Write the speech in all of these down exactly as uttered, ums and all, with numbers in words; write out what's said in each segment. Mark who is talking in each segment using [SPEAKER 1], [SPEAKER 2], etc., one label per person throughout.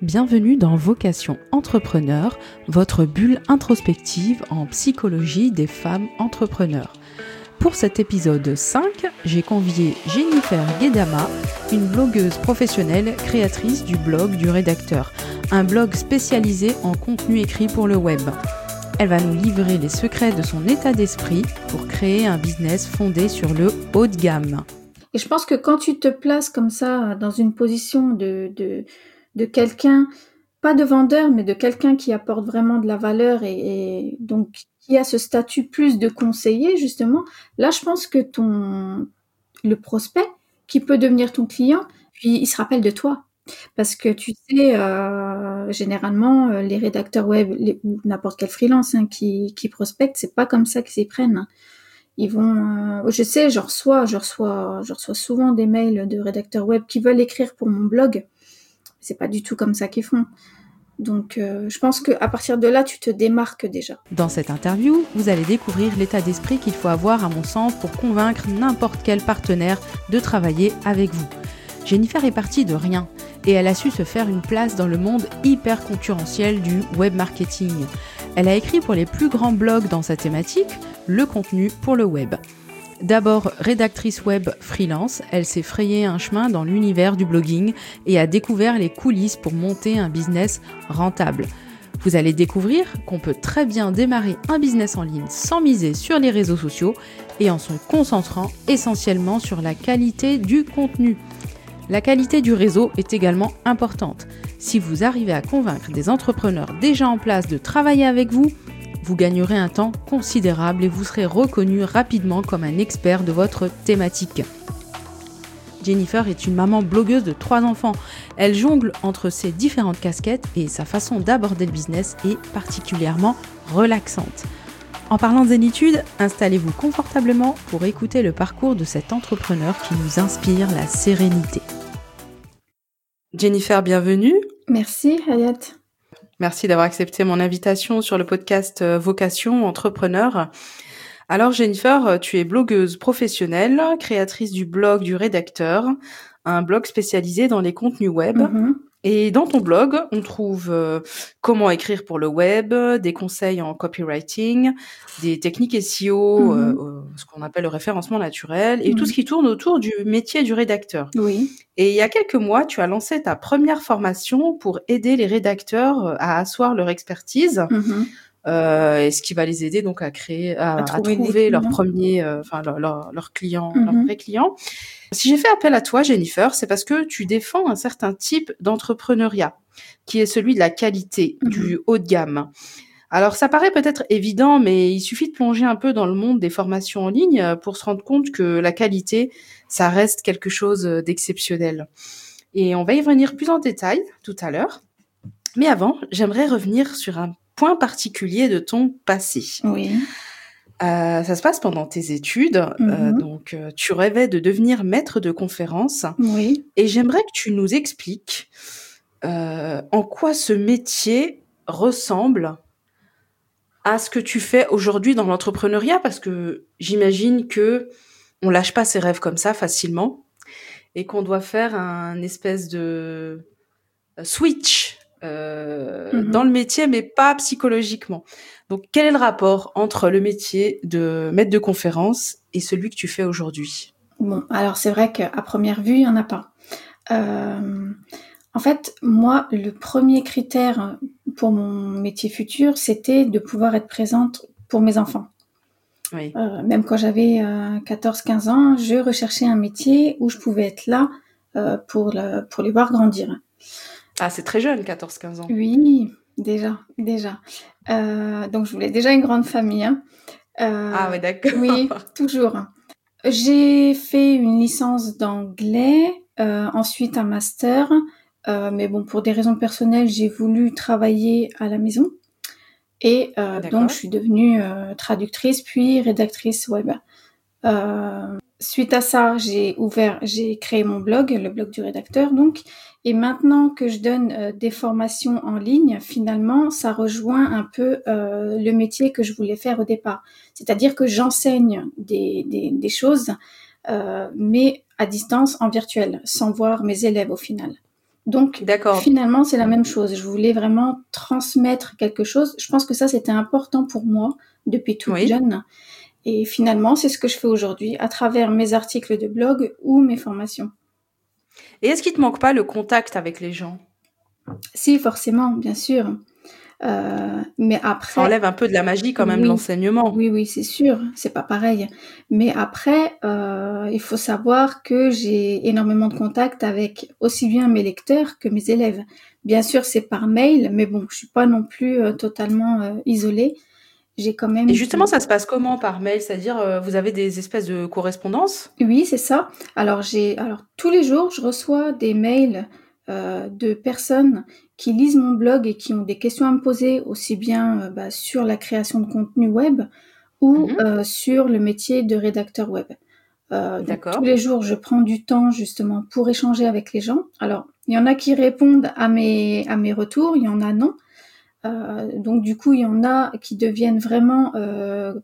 [SPEAKER 1] Bienvenue dans Vocation Entrepreneur, votre bulle introspective en psychologie des femmes entrepreneurs. Pour cet épisode cinq, j'ai convié Jennifer Guedama, une blogueuse professionnelle créatrice du blog du rédacteur, un blog spécialisé en contenu écrit pour le web. Elle va nous livrer les secrets de son état d'esprit pour créer un business fondé sur le haut de gamme.
[SPEAKER 2] Et je pense que quand tu te places comme ça dans une position de, de, de quelqu'un, pas de vendeur, mais de quelqu'un qui apporte vraiment de la valeur et, et donc qui a ce statut plus de conseiller, justement, là, je pense que ton le prospect qui peut devenir ton client, puis il se rappelle de toi. Parce que tu sais, euh, généralement, les rédacteurs web les, ou n'importe quel freelance hein, qui, qui prospecte, c'est pas comme ça qu'ils s'y prennent. Hein. Ils vont, euh, je sais, je reçois, je reçois, je reçois souvent des mails de rédacteurs web qui veulent écrire pour mon blog. C'est pas du tout comme ça qu'ils font. Donc, euh, je pense qu'à partir de là, tu te démarques déjà.
[SPEAKER 1] Dans cette interview, vous allez découvrir l'état d'esprit qu'il faut avoir, à mon sens, pour convaincre n'importe quel partenaire de travailler avec vous. Jennifer est partie de rien et elle a su se faire une place dans le monde hyper concurrentiel du web marketing. Elle a écrit pour les plus grands blogs dans sa thématique, le contenu pour le web. D'abord rédactrice web freelance, elle s'est frayé un chemin dans l'univers du blogging et a découvert les coulisses pour monter un business rentable. Vous allez découvrir qu'on peut très bien démarrer un business en ligne sans miser sur les réseaux sociaux et en se concentrant essentiellement sur la qualité du contenu. La qualité du réseau est également importante. Si vous arrivez à convaincre des entrepreneurs déjà en place de travailler avec vous, vous gagnerez un temps considérable et vous serez reconnu rapidement comme un expert de votre thématique. Jennifer est une maman blogueuse de trois enfants. Elle jongle entre ses différentes casquettes et sa façon d'aborder le business est particulièrement relaxante. En parlant de zénitude, installez-vous confortablement pour écouter le parcours de cet entrepreneur qui nous inspire la sérénité. Jennifer, bienvenue.
[SPEAKER 2] Merci, Hayat.
[SPEAKER 1] Merci d'avoir accepté mon invitation sur le podcast Vocation Entrepreneur. Alors Jennifer, tu es blogueuse professionnelle, créatrice du blog du rédacteur, un blog spécialisé dans les contenus web. Mm-hmm. Et dans ton blog, on trouve euh, comment écrire pour le web, des conseils en copywriting, des techniques S E O, mm-hmm. euh, ce qu'on appelle le référencement naturel, et mm-hmm. tout ce qui tourne autour du métier du rédacteur.
[SPEAKER 2] Oui.
[SPEAKER 1] Et il y a quelques mois, tu as lancé ta première formation pour aider les rédacteurs à asseoir leur expertise, mm-hmm. euh, et ce qui va les aider donc à créer, à, à trouver, à trouver leur premier, euh, enfin leur, leur, leur client, mm-hmm. leur vrai client. Si j'ai fait appel à toi, Jennifer, c'est parce que tu défends un certain type d'entrepreneuriat, qui est celui de la qualité, mmh. du haut de gamme. Alors, ça paraît peut-être évident, mais il suffit de plonger un peu dans le monde des formations en ligne pour se rendre compte que la qualité, ça reste quelque chose d'exceptionnel. Et on va y revenir plus en détail tout à l'heure. Mais avant, j'aimerais revenir sur un point particulier de ton passé.
[SPEAKER 2] Oui.
[SPEAKER 1] Euh, ça se passe pendant tes études, mm-hmm. euh, donc euh, tu rêvais de devenir maître de conférences.
[SPEAKER 2] Oui.
[SPEAKER 1] Et j'aimerais que tu nous expliques euh, en quoi ce métier ressemble à ce que tu fais aujourd'hui dans l'entrepreneuriat, parce que j'imagine que on lâche pas ses rêves comme ça facilement et qu'on doit faire un espèce de switch euh, mm-hmm. dans le métier, mais pas psychologiquement. Donc, quel est le rapport entre le métier de maître de conférence et celui que tu fais aujourd'hui ?
[SPEAKER 2] Bon, alors c'est vrai qu'à première vue, il n'y en a pas. Euh, en fait, moi, le premier critère pour mon métier futur, c'était de pouvoir être présente pour mes enfants.
[SPEAKER 1] Oui.
[SPEAKER 2] Euh, même quand j'avais euh, quatorze quinze ans, je recherchais un métier où je pouvais être là euh, pour, le, pour les voir grandir.
[SPEAKER 1] Ah, c'est très jeune, quatorze quinze ans.
[SPEAKER 2] Oui, déjà, déjà. Euh, donc, je voulais déjà une grande famille. Hein.
[SPEAKER 1] Euh, ah ouais, d'accord.
[SPEAKER 2] Oui, toujours. J'ai fait une licence d'anglais, euh, ensuite un master. Euh, mais bon, pour des raisons personnelles, j'ai voulu travailler à la maison. Et euh, donc, je suis devenue euh, traductrice, puis rédactrice web. Euh, suite à ça, j'ai ouvert, j'ai créé mon blog, le blog du rédacteur, donc. Et maintenant que je donne euh, des formations en ligne, finalement, ça rejoint un peu euh, le métier que je voulais faire au départ. C'est-à-dire que j'enseigne des, des, des choses, euh, mais à distance, en virtuel, sans voir mes élèves au final. Donc
[SPEAKER 1] D'accord.
[SPEAKER 2] finalement, c'est la même chose. Je voulais vraiment transmettre quelque chose. Je pense que ça, c'était important pour moi depuis toute
[SPEAKER 1] Oui.
[SPEAKER 2] jeune. Et finalement, c'est ce que je fais aujourd'hui à travers mes articles de blog ou mes formations.
[SPEAKER 1] Et est-ce qu'il te manque pas le contact avec les gens?
[SPEAKER 2] Si, forcément, bien sûr. Euh, mais
[SPEAKER 1] Ça
[SPEAKER 2] après,
[SPEAKER 1] enlève un peu de la magie quand même de
[SPEAKER 2] oui,
[SPEAKER 1] l'enseignement.
[SPEAKER 2] oui, oui, c'est sûr, c'est pas pareil. Mais après, euh, il faut savoir que j'ai énormément de contacts avec aussi bien mes lecteurs que mes élèves. Bien sûr, c'est par mail, mais bon, je suis pas non plus euh, totalement euh, isolée. J'ai quand
[SPEAKER 1] Et
[SPEAKER 2] même
[SPEAKER 1] justement,
[SPEAKER 2] du...
[SPEAKER 1] ça se passe comment par mail? C'est-à-dire, euh, vous avez des espèces de correspondances?
[SPEAKER 2] Oui, c'est ça. Alors j'ai, alors tous les jours, je reçois des mails euh, de personnes qui lisent mon blog et qui ont des questions à me poser, aussi bien euh, bah, sur la création de contenu web ou
[SPEAKER 1] Mhm.
[SPEAKER 2] euh, sur le métier de rédacteur web. Euh, donc tous
[SPEAKER 1] D'accord.
[SPEAKER 2] les jours, je prends du temps justement pour échanger avec les gens. Alors, il y en a qui répondent à mes à mes retours, il y en a non. Euh, donc du coup, il y en a qui deviennent vraiment euh,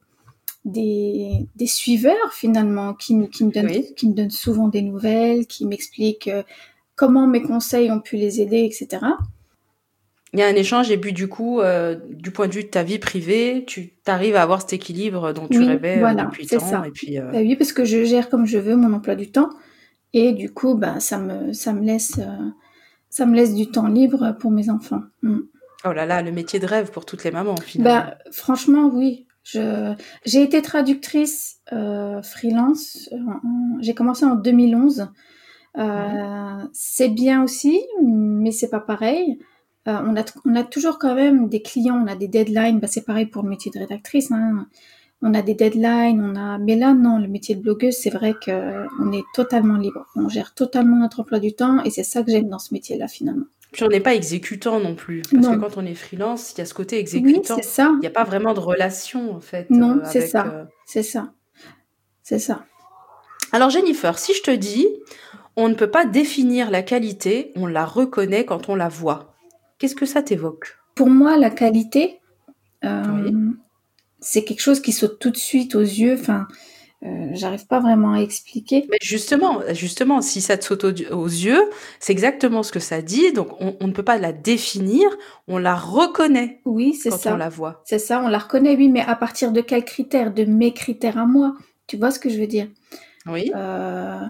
[SPEAKER 2] des, des suiveurs finalement, qui, me- qui me donnent
[SPEAKER 1] Oui.
[SPEAKER 2] qui me donnent souvent des nouvelles, qui m'expliquent euh, comment mes conseils ont pu les aider, et cetera.
[SPEAKER 1] Il y a un échange et puis du coup, euh, du point de vue de ta vie privée, tu arrives à avoir cet équilibre dont tu
[SPEAKER 2] Oui,
[SPEAKER 1] rêvais euh,
[SPEAKER 2] voilà,
[SPEAKER 1] depuis
[SPEAKER 2] c'est
[SPEAKER 1] tant.
[SPEAKER 2] ça.
[SPEAKER 1] Et puis, euh,
[SPEAKER 2] Bah oui, parce que je gère comme je veux mon emploi du temps et du coup, bah ça me ça me laisse euh, ça me laisse du temps libre pour mes enfants. Mm.
[SPEAKER 1] oh là là, le métier de rêve pour toutes les mamans finalement.
[SPEAKER 2] Bah, franchement, oui. Je, j'ai été traductrice euh, freelance. En- en- j'ai commencé en deux mille onze.
[SPEAKER 1] Mhm.
[SPEAKER 2] Euh, c'est bien aussi, mais c'est pas pareil. Euh, on a, on a toujours quand même des clients, on a des deadlines. Bah, c'est pareil pour le métier de rédactrice. Hein. On a des deadlines, on a. Mais là, non, le métier de blogueuse, c'est vrai que on est totalement libre. On gère totalement notre emploi du temps, et c'est ça que j'aime dans ce métier-là finalement.
[SPEAKER 1] Puis on n'est pas exécutant non plus, parce que
[SPEAKER 2] Non,
[SPEAKER 1] quand on est freelance, il y a ce côté
[SPEAKER 2] oui, c'est
[SPEAKER 1] exécutant.
[SPEAKER 2] ça.
[SPEAKER 1] Il n'y a pas vraiment de relation en fait
[SPEAKER 2] Non,
[SPEAKER 1] euh,
[SPEAKER 2] c'est
[SPEAKER 1] avec.
[SPEAKER 2] ça,
[SPEAKER 1] euh,
[SPEAKER 2] c'est ça, c'est ça.
[SPEAKER 1] Alors Jennifer, si je te dis, on ne peut pas définir la qualité, on la reconnaît quand on la voit. Qu'est-ce que ça t'évoque?
[SPEAKER 2] Pour moi, la qualité,
[SPEAKER 1] Oui.
[SPEAKER 2] euh, c'est quelque chose qui saute tout de suite aux yeux. Enfin, euh, j'arrive pas vraiment à expliquer.
[SPEAKER 1] Mais justement, justement, si ça te saute aux, aux yeux, c'est exactement ce que ça dit. Donc, on, on ne peut pas la définir, on la reconnaît
[SPEAKER 2] Oui, c'est
[SPEAKER 1] quand on
[SPEAKER 2] ça.
[SPEAKER 1] la voit.
[SPEAKER 2] C'est ça, on la reconnaît, oui, mais à partir de quels critères? De mes critères à moi. Tu vois ce que je veux dire?
[SPEAKER 1] Oui.
[SPEAKER 2] Euh,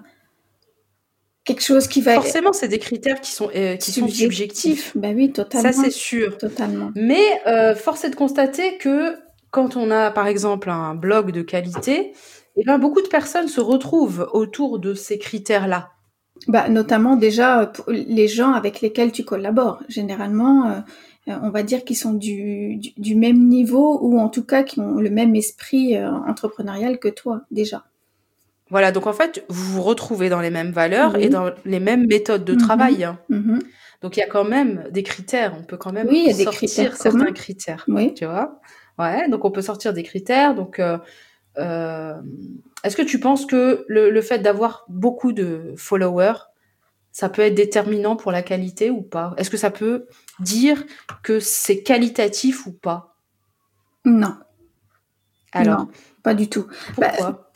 [SPEAKER 2] quelque chose qui va être
[SPEAKER 1] Forcément, c'est des critères qui sont, euh, qui sont
[SPEAKER 2] subjectif.
[SPEAKER 1] subjectifs.
[SPEAKER 2] Ben oui,
[SPEAKER 1] Ça, c'est
[SPEAKER 2] totalement.
[SPEAKER 1] sûr.
[SPEAKER 2] Totalement.
[SPEAKER 1] Mais euh, force est de constater que quand on a, par exemple, un blog de qualité, eh ben, beaucoup de personnes se retrouvent autour de ces critères-là.
[SPEAKER 2] Bah, notamment déjà pour les gens avec lesquels tu collabores. Généralement, euh, euh, on va dire qu'ils sont du, du, du même niveau ou en tout cas qui ont le même esprit euh, entrepreneurial que toi déjà.
[SPEAKER 1] Voilà, donc en fait, vous vous retrouvez dans les mêmes valeurs et
[SPEAKER 2] Oui.
[SPEAKER 1] dans les mêmes méthodes de
[SPEAKER 2] Mhm.
[SPEAKER 1] travail, hein.
[SPEAKER 2] Mhm.
[SPEAKER 1] Donc il y a quand même des critères, on peut quand même
[SPEAKER 2] Oui, il y a des
[SPEAKER 1] sortir
[SPEAKER 2] critères communs.
[SPEAKER 1] certains critères,
[SPEAKER 2] Oui.
[SPEAKER 1] tu vois? Ouais, donc on peut sortir des critères. Donc, euh, euh, est-ce que tu penses que le, le fait d'avoir beaucoup de followers, ça peut être déterminant pour la qualité ou pas? Est-ce que ça peut dire que c'est qualitatif ou pas?
[SPEAKER 2] Non, non,
[SPEAKER 1] Alors,
[SPEAKER 2] pas du tout. Bah,
[SPEAKER 1] pourquoi?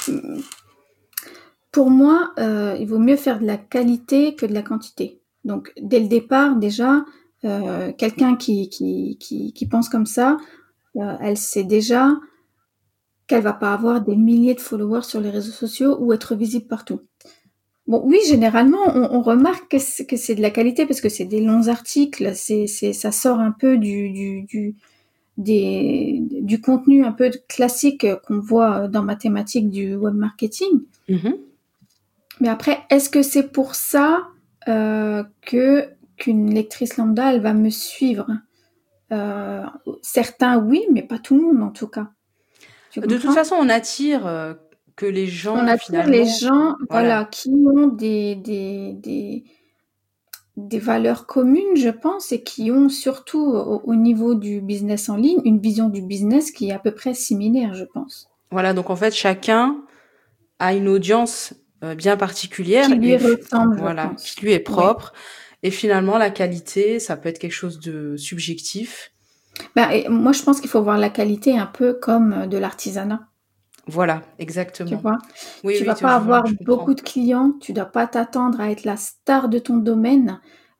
[SPEAKER 2] pour moi, euh, il vaut mieux faire de la qualité que de la quantité. Donc, dès le départ, déjà, euh, quelqu'un qui, qui, qui, qui pense comme ça, euh, elle sait déjà qu'elle va pas avoir des milliers de followers sur les réseaux sociaux ou être visible partout. Bon, oui, généralement, on, on remarque que c'est, que c'est de la qualité parce que c'est des longs articles, c'est, c'est, ça sort un peu du, du, du, des, du contenu un peu classique qu'on voit dans ma thématique du web marketing.
[SPEAKER 1] Mhm.
[SPEAKER 2] Mais après, est-ce que c'est pour ça euh, que qu'une lectrice lambda, elle va me suivre? Euh, certains, oui, mais pas tout le monde en tout cas. Tu
[SPEAKER 1] De toute
[SPEAKER 2] comprends?
[SPEAKER 1] façon, on attire euh, que les
[SPEAKER 2] On
[SPEAKER 1] gens,
[SPEAKER 2] attire les
[SPEAKER 1] finalement,
[SPEAKER 2] gens,
[SPEAKER 1] voilà.
[SPEAKER 2] voilà, qui ont des, des, des, des valeurs communes, je pense, et qui ont surtout au, au niveau du business en ligne, une vision du business qui est à peu près similaire, je pense.
[SPEAKER 1] Voilà, donc en fait, chacun a une audience euh, bien
[SPEAKER 2] Qui
[SPEAKER 1] particulière
[SPEAKER 2] lui
[SPEAKER 1] et f-
[SPEAKER 2] ressemble, je
[SPEAKER 1] voilà,
[SPEAKER 2] pense.
[SPEAKER 1] qui lui est
[SPEAKER 2] Oui.
[SPEAKER 1] propre. Et finalement, la qualité, ça peut être quelque chose de subjectif.
[SPEAKER 2] Ben, et moi, je pense qu'il faut voir la qualité un peu comme de l'artisanat.
[SPEAKER 1] Voilà,
[SPEAKER 2] Tu
[SPEAKER 1] exactement.
[SPEAKER 2] vois,
[SPEAKER 1] Oui,
[SPEAKER 2] tu
[SPEAKER 1] oui,
[SPEAKER 2] vas
[SPEAKER 1] tu-
[SPEAKER 2] pas
[SPEAKER 1] je vois,
[SPEAKER 2] avoir
[SPEAKER 1] je
[SPEAKER 2] beaucoup
[SPEAKER 1] comprends.
[SPEAKER 2] de clients, tu dois pas t'attendre à être la star de ton domaine.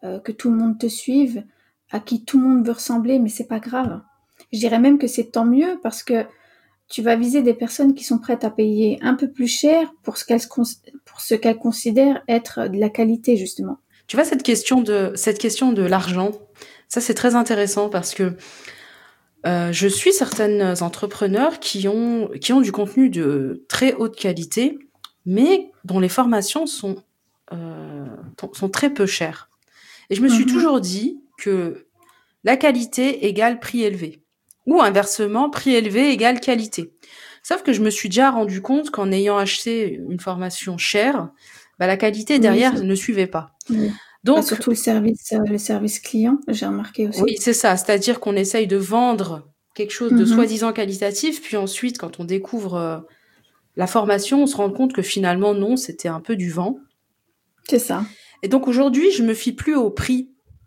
[SPEAKER 2] euh, que tout le monde te suive, à qui tout le monde veut ressembler, mais c'est pas grave. Je dirais même que c'est tant mieux parce que tu vas viser des personnes qui sont prêtes à payer un peu plus cher pour ce qu'elles, pour ce qu'elles considèrent être de la qualité, justement.
[SPEAKER 1] Tu vois, cette question de, cette question de l'argent, ça c'est très intéressant parce que euh, je suis certaines entrepreneurs qui ont, qui ont du contenu de très haute qualité, mais dont les formations sont, euh, sont très peu chères. Et je me suis
[SPEAKER 2] Mhm.
[SPEAKER 1] toujours dit que la qualité égale prix élevé. Ou inversement, prix élevé égale qualité. Sauf que je me suis déjà rendu compte qu'en ayant acheté une formation chère, bah, la qualité
[SPEAKER 2] Oui,
[SPEAKER 1] derrière
[SPEAKER 2] c'est-
[SPEAKER 1] ne suivait pas.
[SPEAKER 2] oui. Bah,
[SPEAKER 1] Donc,
[SPEAKER 2] surtout le service, euh, le service client, j'ai remarqué
[SPEAKER 1] oui,
[SPEAKER 2] aussi.
[SPEAKER 1] c'est ça. C'est-à-dire qu'on essaye de vendre quelque chose de
[SPEAKER 2] Mhm.
[SPEAKER 1] soi-disant qualitatif, puis ensuite, quand on découvre euh, la formation, on se rend compte que finalement, non, c'était un peu du vent.
[SPEAKER 2] C'est ça.
[SPEAKER 1] Et donc aujourd'hui, je me fie plus au prix.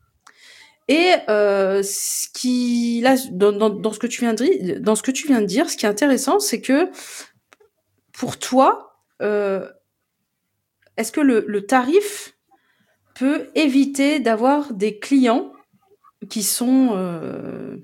[SPEAKER 1] Et euh, ce qui, là, dans, dans, dans ce que tu viens de dire, dans ce que tu viens de dire, ce qui est intéressant, c'est que pour toi, euh, est-ce que le, le tarif peut éviter d'avoir des clients qui sont, euh,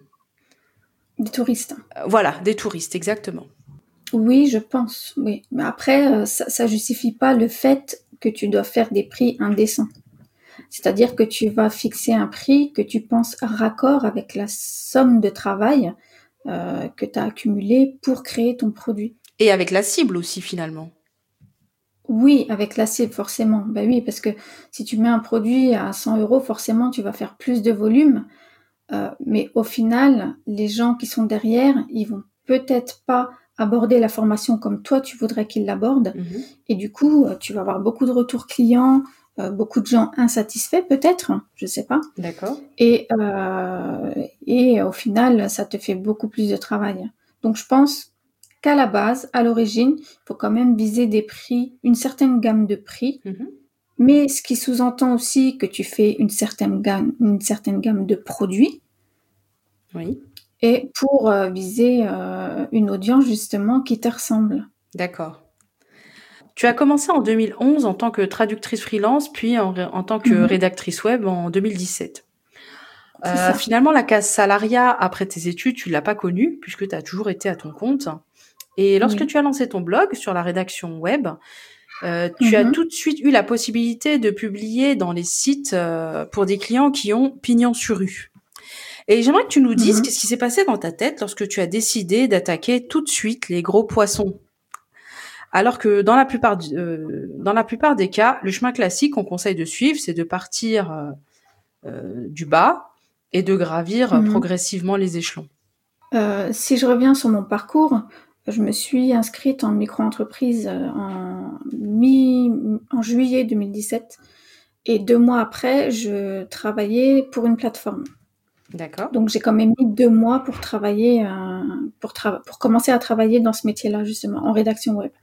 [SPEAKER 2] Des touristes.
[SPEAKER 1] voilà, des touristes, exactement.
[SPEAKER 2] Oui, je pense, oui. Mais après, euh, ça, ça justifie pas le fait que tu dois faire des prix indécents. C'est-à-dire que tu vas fixer un prix que tu penses raccord avec la somme de travail euh, que tu as accumulé pour créer ton produit.
[SPEAKER 1] Et avec la cible aussi, finalement.
[SPEAKER 2] Oui, avec la cible, forcément. Ben oui, parce que si tu mets un produit à cent euros, forcément, tu vas faire plus de volume. Euh, mais au final, les gens qui sont derrière, ils vont peut-être pas aborder la formation comme toi, tu voudrais qu'ils l'abordent.
[SPEAKER 1] Mhm.
[SPEAKER 2] Et du coup, euh, tu vas avoir beaucoup de retours clients, euh, beaucoup de gens insatisfaits peut-être, je sais pas.
[SPEAKER 1] D'accord.
[SPEAKER 2] Et, euh, et au final, ça te fait beaucoup plus de travail. Donc, je pense qu'à la base, à l'origine, il faut quand même viser des prix, une certaine gamme de prix,
[SPEAKER 1] Mhm.
[SPEAKER 2] mais ce qui sous-entend aussi que tu fais une certaine gamme, une certaine gamme de produits,
[SPEAKER 1] Oui.
[SPEAKER 2] et pour euh, viser euh, une audience justement qui te ressemble.
[SPEAKER 1] D'accord. Tu as commencé en deux mille onze en tant que traductrice freelance, puis en, en tant que
[SPEAKER 2] Mhm,
[SPEAKER 1] rédactrice web en deux mille dix-sept.
[SPEAKER 2] c'est
[SPEAKER 1] Euh,
[SPEAKER 2] ça.
[SPEAKER 1] finalement, la case salariat après tes études, tu l'as pas connue puisque tu as toujours été à ton compte. Et lorsque
[SPEAKER 2] Oui.
[SPEAKER 1] tu as lancé ton blog sur la rédaction web, euh, tu as
[SPEAKER 2] Mhm,
[SPEAKER 1] tout de suite eu la possibilité de publier dans les sites euh, pour des clients qui ont pignon sur rue. Et j'aimerais que tu nous dises
[SPEAKER 2] mhm.
[SPEAKER 1] qu'est-ce qui s'est passé dans ta tête lorsque tu as décidé d'attaquer tout de suite les gros poissons. Alors que dans la plupart, du- euh, dans la plupart des cas, le chemin classique qu'on conseille de suivre, c'est de partir euh, euh, du bas et de gravir euh,
[SPEAKER 2] Mhm.
[SPEAKER 1] progressivement les échelons.
[SPEAKER 2] Euh, si je reviens sur mon parcours, je me suis inscrite en micro-entreprise euh, en, mi, en juillet deux mille dix-sept et deux mois après, je travaillais pour une plateforme.
[SPEAKER 1] D'accord.
[SPEAKER 2] Donc j'ai quand même mis deux mois pour travailler, euh, pour, tra- pour commencer à travailler dans ce métier-là justement, en rédaction web.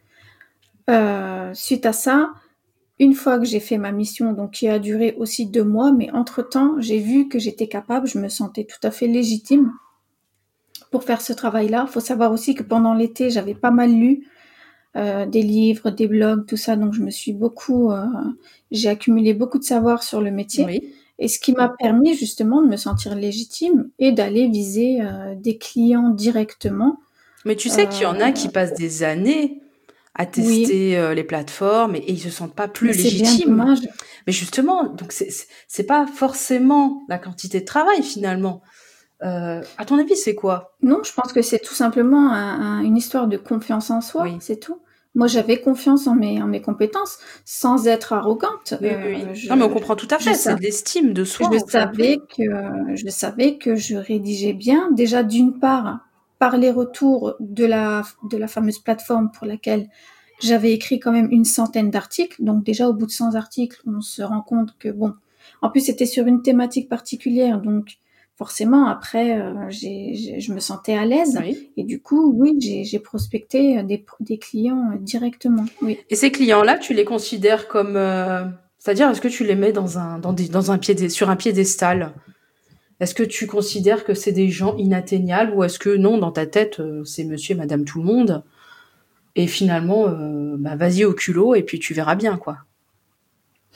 [SPEAKER 2] Euh, suite à ça, une fois que j'ai fait ma mission, donc qui a duré aussi deux mois, mais entre-temps, j'ai vu que j'étais capable, je me sentais tout à fait légitime pour faire ce travail-là. Il faut savoir aussi que pendant l'été, j'avais pas mal lu euh, des livres, des blogs, tout ça, donc je me suis beaucoup, euh, j'ai accumulé beaucoup de savoir sur le métier.
[SPEAKER 1] Oui.
[SPEAKER 2] Et ce qui m'a permis justement de me sentir légitime et d'aller viser euh, des clients directement.
[SPEAKER 1] Mais tu sais qu'il y en a
[SPEAKER 2] Euh,
[SPEAKER 1] qui passent des années à
[SPEAKER 2] oui,
[SPEAKER 1] tester euh, les plateformes et, et ils se sentent pas
[SPEAKER 2] mais
[SPEAKER 1] plus
[SPEAKER 2] c'est bien
[SPEAKER 1] légitimes.
[SPEAKER 2] dommage.
[SPEAKER 1] Mais justement, donc c'est c'est c'est pas forcément la quantité de travail finalement. Euh, à ton avis, c'est quoi?
[SPEAKER 2] Non, je pense que c'est tout simplement un- un- une histoire de confiance en soi,
[SPEAKER 1] Oui.
[SPEAKER 2] c'est tout. Moi, j'avais confiance en mes, en mes compétences, sans être arrogante.
[SPEAKER 1] Oui, oui,
[SPEAKER 2] Euh,
[SPEAKER 1] oui. Non, mais on
[SPEAKER 2] je,
[SPEAKER 1] comprend tout à
[SPEAKER 2] je,
[SPEAKER 1] fait. C'est
[SPEAKER 2] sa-
[SPEAKER 1] de l'estime de soi,
[SPEAKER 2] je
[SPEAKER 1] en fait.
[SPEAKER 2] savais que, je savais que je rédigeais bien. Déjà, d'une part, par les retours de la, de la fameuse plateforme pour laquelle j'avais écrit quand même une centaine d'articles. Donc déjà, au bout de cent articles, on se rend compte que bon, en plus, c'était sur une thématique particulière, donc forcément, après, euh, j'ai, j'ai- je me sentais à l'aise.
[SPEAKER 1] Oui.
[SPEAKER 2] Et du coup, oui, j'ai, j'ai prospecté des, des clients euh, directement. Oui.
[SPEAKER 1] Et ces clients-là, tu les considères comme, euh, c'est-à-dire, est-ce que tu les mets dans un, dans des, dans un piédé, sur un piédestal? Est-ce que tu considères que c'est des gens inatteignables ou est-ce que non, dans ta tête, euh, c'est monsieur et madame tout le monde et finalement, euh, bah, vas-y au culot et puis tu verras bien, quoi.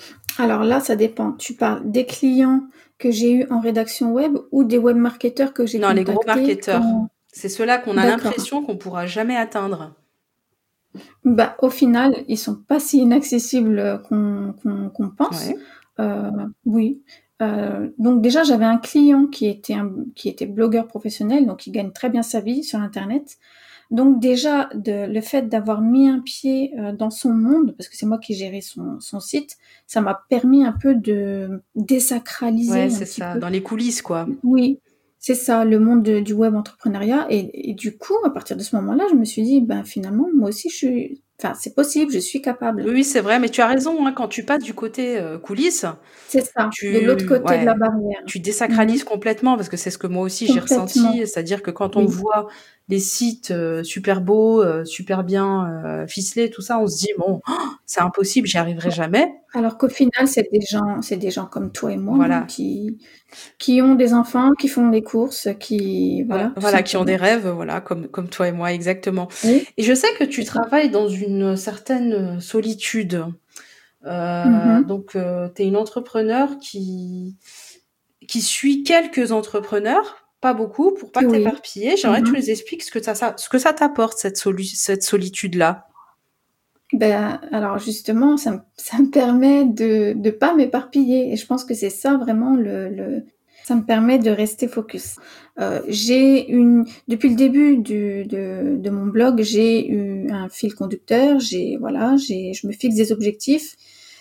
[SPEAKER 2] Alors là, ça dépend. Tu parles des clients que j'ai eus en rédaction web ou des webmarketeurs que j'ai
[SPEAKER 1] Non, les gros
[SPEAKER 2] contactés
[SPEAKER 1] marketeurs.
[SPEAKER 2] quand...
[SPEAKER 1] C'est ceux-là qu'on a
[SPEAKER 2] D'accord.
[SPEAKER 1] l'impression qu'on pourra jamais atteindre.
[SPEAKER 2] Bah, au final, ils sont pas si inaccessibles qu'on qu'on qu'on pense.
[SPEAKER 1] Ouais.
[SPEAKER 2] Euh, oui. Euh, donc déjà, j'avais un client qui était un, qui était blogueur professionnel, donc il gagne très bien sa vie sur Internet. Donc déjà, de, le fait d'avoir mis un pied euh, dans son monde, parce que c'est moi qui gérais son, son site, ça m'a permis un peu de
[SPEAKER 1] Ouais,
[SPEAKER 2] désacraliser un
[SPEAKER 1] c'est
[SPEAKER 2] petit
[SPEAKER 1] ça.
[SPEAKER 2] peu.
[SPEAKER 1] Dans les coulisses, quoi.
[SPEAKER 2] Oui, c'est ça, le monde de- du web entrepreneuriat. Et, et du coup, à partir de ce moment-là, je me suis dit, ben finalement, moi aussi, je suis, enfin, c'est possible, je suis capable.
[SPEAKER 1] Oui, oui, c'est vrai, mais tu as raison, hein, quand tu passes du côté euh, coulisses,
[SPEAKER 2] C'est ça, de l'autre
[SPEAKER 1] tu,
[SPEAKER 2] côté de la
[SPEAKER 1] ouais,
[SPEAKER 2] barrière.
[SPEAKER 1] tu
[SPEAKER 2] Mhm.
[SPEAKER 1] désacralises complètement parce que c'est ce que moi aussi j'ai ressenti,
[SPEAKER 2] Complètement,
[SPEAKER 1] c'est-à-dire que quand on
[SPEAKER 2] oui.
[SPEAKER 1] voit les sites euh, super beaux, euh, super bien euh, ficelés, tout ça, on se dit bon, oh, c'est impossible, j'y arriverai jamais.
[SPEAKER 2] Alors qu'au final, c'est des gens, c'est des gens comme toi et moi, hein,
[SPEAKER 1] Voilà.
[SPEAKER 2] qui, qui ont des enfants, qui font les courses, qui,
[SPEAKER 1] Ouais,
[SPEAKER 2] voilà, tout
[SPEAKER 1] voilà, qui ont des
[SPEAKER 2] simplement.
[SPEAKER 1] rêves, voilà, comme, comme toi et moi, exactement.
[SPEAKER 2] Oui,
[SPEAKER 1] Et je sais que tu
[SPEAKER 2] c'est ça.
[SPEAKER 1] travailles dans une certaine solitude. Euh,
[SPEAKER 2] Mhm.
[SPEAKER 1] donc, tu es une entrepreneur qui, qui suit quelques entrepreneurs, pas beaucoup, pour pas
[SPEAKER 2] Oui.
[SPEAKER 1] t'éparpiller. J'aimerais que tu
[SPEAKER 2] Mhm.
[SPEAKER 1] nous expliques ce que ça, ça- ce que ça t'apporte, cette, solu- cette solitude-là.
[SPEAKER 2] Ben, alors justement, ça me, ça me permet de ne pas m'éparpiller. Et je pense que c'est ça vraiment le, le... Ça me permet de rester focus. Euh, j'ai une... Depuis le début du, de, de mon blog, j'ai eu un fil conducteur. J'ai, voilà, j'ai, je me fixe des objectifs.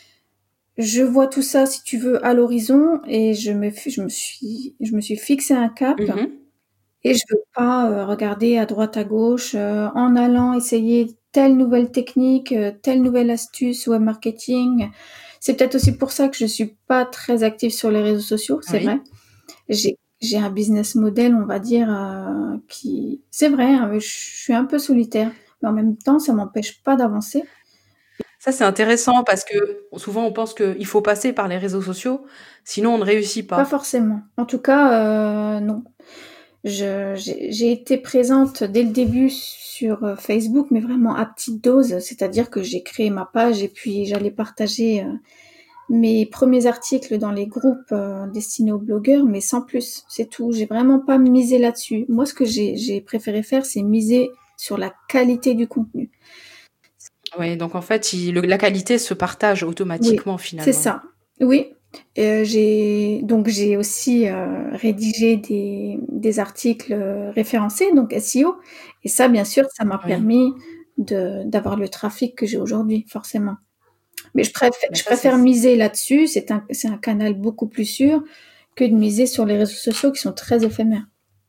[SPEAKER 2] Je vois tout ça, si tu veux, à l'horizon et je me, fi- je me suis, je me suis fixé un cap.
[SPEAKER 1] Mhm.
[SPEAKER 2] Et je veux pas euh, regarder à droite à gauche euh, en allant essayer telle nouvelle technique, euh, telle nouvelle astuce web marketing. C'est peut-être aussi pour ça que je suis pas très active sur les réseaux sociaux, c'est vrai.
[SPEAKER 1] Oui.
[SPEAKER 2] J'ai j'ai un business model, on va dire, euh, qui c'est vrai, hein, je suis un peu solitaire, mais en même temps, ça m'empêche pas d'avancer.
[SPEAKER 1] Ça, c'est intéressant parce que souvent on pense qu'il faut passer par les réseaux sociaux, sinon on ne réussit
[SPEAKER 2] Pas
[SPEAKER 1] pas.
[SPEAKER 2] forcément. En tout cas, euh, non. Je, j'ai, j'ai été présente dès le début sur euh, Facebook, mais vraiment à petite dose, c'est-à-dire que j'ai créé ma page et puis j'allais partager euh, mes premiers articles dans les groupes euh, destinés aux blogueurs, mais sans plus, c'est tout. J'ai vraiment pas misé là-dessus. Moi, ce que j'ai, j'ai préféré faire, c'est miser sur la qualité du contenu.
[SPEAKER 1] Oui, donc en fait, il- le- la qualité se partage
[SPEAKER 2] Oui,
[SPEAKER 1] automatiquement
[SPEAKER 2] c'est
[SPEAKER 1] finalement.
[SPEAKER 2] ça. Oui. Euh, j'ai donc j'ai aussi euh, rédigé des, des articles euh, référencés, donc S E O. Et ça, bien sûr, ça m'a
[SPEAKER 1] Oui,
[SPEAKER 2] permis de d'avoir le trafic que j'ai aujourd'hui, forcément. Mais je préfère
[SPEAKER 1] mais
[SPEAKER 2] je
[SPEAKER 1] ça c'est
[SPEAKER 2] préfère miser là-dessus. C'est un c'est un canal beaucoup plus sûr que de miser sur les réseaux sociaux qui sont très éphémères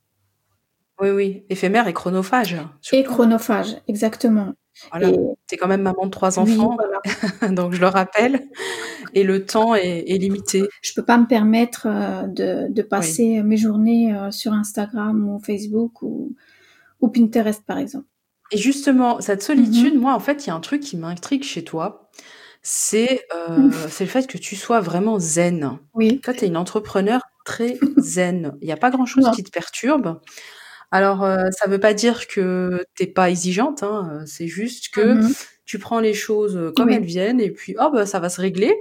[SPEAKER 1] oui, oui, éphémère et chronophage
[SPEAKER 2] et
[SPEAKER 1] surtout.
[SPEAKER 2] chronophages, exactement.
[SPEAKER 1] Voilà,
[SPEAKER 2] Et
[SPEAKER 1] tu es quand même maman de trois
[SPEAKER 2] oui,
[SPEAKER 1] enfants,
[SPEAKER 2] voilà.
[SPEAKER 1] donc je le rappelle, et le temps est, est limité.
[SPEAKER 2] Je peux pas me permettre euh, de, de
[SPEAKER 1] Oui.
[SPEAKER 2] passer mes journées euh, sur Instagram ou Facebook ou, ou Pinterest, par exemple.
[SPEAKER 1] Et justement, cette solitude,
[SPEAKER 2] Mhm.
[SPEAKER 1] moi, en fait, il y a un truc qui m'intrigue chez toi, c'est euh, c'est le fait que tu sois vraiment zen.
[SPEAKER 2] Oui.
[SPEAKER 1] Toi, tu es une entrepreneur très zen. Il n'y a pas grand-chose
[SPEAKER 2] Non.
[SPEAKER 1] qui te perturbe. Alors, euh, ça veut pas dire que t'es pas exigeante, hein, euh, c'est juste que
[SPEAKER 2] Mhm.
[SPEAKER 1] tu prends les choses euh, comme elles
[SPEAKER 2] Oui.
[SPEAKER 1] viennent et puis, oh, bah, ça va se régler.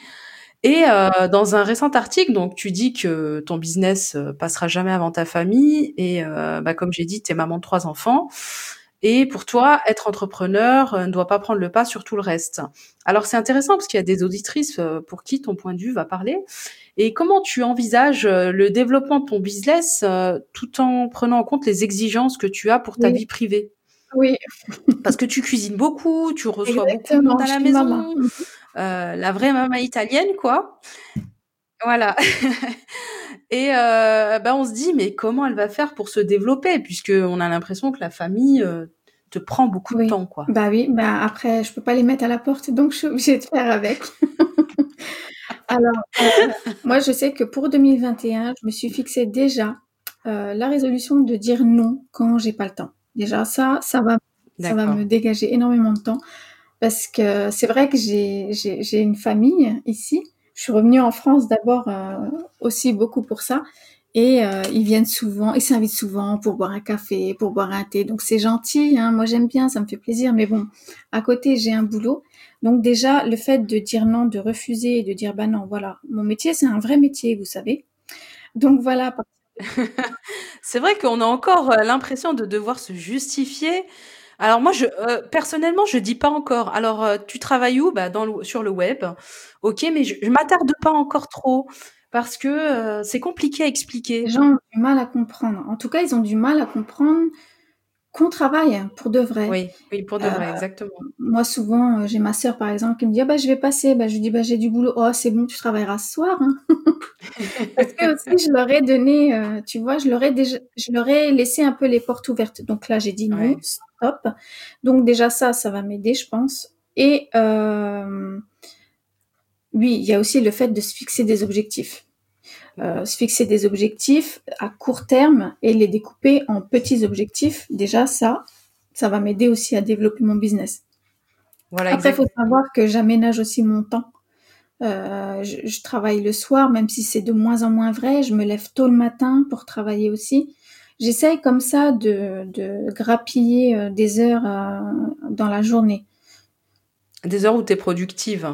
[SPEAKER 1] Et euh, dans un récent article, donc tu dis que ton business euh, passera jamais avant ta famille et euh, bah, comme j'ai dit, tu es maman de trois enfants et pour toi, être entrepreneur euh, ne doit pas prendre le pas sur tout le reste. Alors c'est intéressant parce qu'il y a des auditrices euh, pour qui ton point de vue va parler. Et comment tu envisages euh, le développement de ton business euh, tout en prenant en compte les exigences que tu as pour ta
[SPEAKER 2] Oui.
[SPEAKER 1] vie privée?
[SPEAKER 2] Oui.
[SPEAKER 1] Parce que tu cuisines beaucoup, tu reçois beaucoup de monde
[SPEAKER 2] Exactement.
[SPEAKER 1] à
[SPEAKER 2] Je
[SPEAKER 1] la
[SPEAKER 2] suis maman.
[SPEAKER 1] maison, euh, la vraie maman italienne, quoi. Voilà. Et euh, bah, on se dit, mais comment elle va faire pour se développer, puisqu'on a l'impression que la famille euh, te prend beaucoup de
[SPEAKER 2] Oui.
[SPEAKER 1] temps, quoi.
[SPEAKER 2] Bah oui. Bah après, je peux pas les mettre à la porte, donc je suis obligée de faire avec. Alors, euh, moi, je sais que pour deux mille vingt et un, je me suis fixé déjà euh, la résolution de dire non quand j'ai pas le temps. Déjà, ça, ça va, ça va
[SPEAKER 1] D'accord.
[SPEAKER 2] me dégager énormément de temps parce que c'est vrai que j'ai, j'ai, j'ai une famille ici. Je suis revenue en France d'abord euh, aussi beaucoup pour ça, Et euh, ils viennent souvent, ils s'invitent souvent pour boire un café, pour boire un thé. Donc c'est gentil, hein. Moi j'aime bien, ça me fait plaisir. Mais bon, à côté j'ai un boulot. Donc déjà le fait de dire non, de refuser et de dire bah non, voilà, mon métier c'est un vrai métier, vous savez. Donc voilà.
[SPEAKER 1] C'est vrai qu'on a encore euh, l'impression de devoir se justifier. Alors moi, je, euh, personnellement, je dis pas encore. Alors, euh, tu travailles où? Bah, dans le, sur le web. Ok, mais je, je m'attarde pas encore trop parce que euh, c'est compliqué à
[SPEAKER 2] Les
[SPEAKER 1] expliquer.
[SPEAKER 2] gens ont du mal à comprendre. En tout cas, ils ont du mal à comprendre qu'on travaille pour de vrai.
[SPEAKER 1] Oui, oui, pour de
[SPEAKER 2] Euh,
[SPEAKER 1] vrai, exactement.
[SPEAKER 2] Moi, souvent, euh, j'ai ma sœur, par exemple, qui me dit, ah bah, je vais passer. Bah, je lui dis, bah, j'ai du boulot. Oh, c'est bon, tu travailleras ce soir, hein. Parce que aussi, je leur ai donné, euh, tu vois, je leur ai déjà, je leur ai laissé un peu les portes ouvertes. Donc là, j'ai dit non,
[SPEAKER 1] Ouais.
[SPEAKER 2] stop. Donc déjà ça, ça va m'aider, je pense. Et euh, oui, il y a aussi le fait de se fixer des objectifs. Euh, se fixer des objectifs à court terme et les découper en petits objectifs. Déjà ça, ça va m'aider aussi à développer mon business.
[SPEAKER 1] Voilà,
[SPEAKER 2] Après, il faut
[SPEAKER 1] exact.
[SPEAKER 2] savoir que j'aménage aussi mon temps. Euh, je, je travaille le soir, même si c'est de moins en moins vrai. Je me lève tôt le matin pour travailler aussi. J'essaye comme ça de, de grappiller euh, des heures euh, dans la journée.
[SPEAKER 1] Des heures où tu es productive.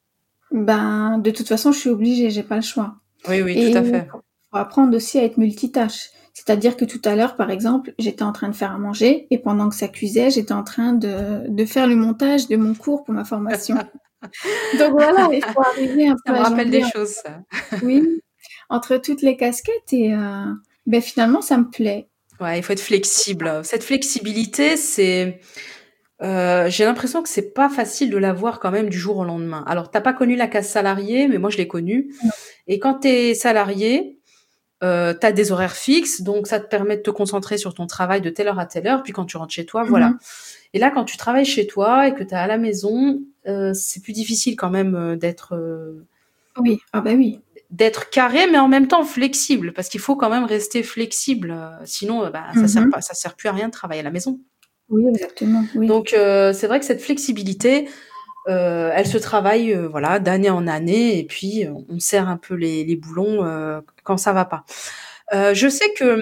[SPEAKER 2] Ben, de toute façon, je suis obligée, j'ai pas le choix.
[SPEAKER 1] Oui, oui, tout
[SPEAKER 2] Et
[SPEAKER 1] à
[SPEAKER 2] il
[SPEAKER 1] fait.
[SPEAKER 2] faut faut apprendre aussi à être multitâche. C'est-à-dire que tout à l'heure, par exemple, j'étais en train de faire à manger et pendant que ça cuisait, j'étais en train de, de faire le montage de mon cours pour ma formation. Donc voilà, il faut arriver un
[SPEAKER 1] Ça
[SPEAKER 2] peu
[SPEAKER 1] me
[SPEAKER 2] à
[SPEAKER 1] rappelle des
[SPEAKER 2] jongler,
[SPEAKER 1] choses, ça.
[SPEAKER 2] oui, entre toutes les casquettes et euh, ben finalement ça me plaît.
[SPEAKER 1] Ouais, il faut être flexible. Cette flexibilité, c'est, euh, j'ai l'impression que c'est pas facile de l'avoir quand même du jour au lendemain. Alors, t'as pas connu la case salariée, mais moi je l'ai connue. Et quand t'es salarié, euh, t'as des horaires fixes, donc ça te permet de te concentrer sur ton travail de telle heure à telle heure. Puis quand tu rentres chez toi, voilà.
[SPEAKER 2] Mhm.
[SPEAKER 1] Et là, quand tu travailles chez toi et que t'es à la maison, euh, c'est plus difficile quand même euh, d'être euh,
[SPEAKER 2] Oui, ah ben oui.
[SPEAKER 1] d'être carré, mais en même temps flexible, parce qu'il faut quand même rester flexible. euh, Sinon, euh, bah, ça sert
[SPEAKER 2] Mhm.
[SPEAKER 1] pas, ça sert plus à rien de travailler à la maison.
[SPEAKER 2] Oui, exactement, oui.
[SPEAKER 1] Donc, euh, c'est vrai que cette flexibilité, euh, elle se travaille, euh, voilà, d'année en année, et puis euh, on serre un peu les, les boulons euh, quand ça va pas. Euh, je sais que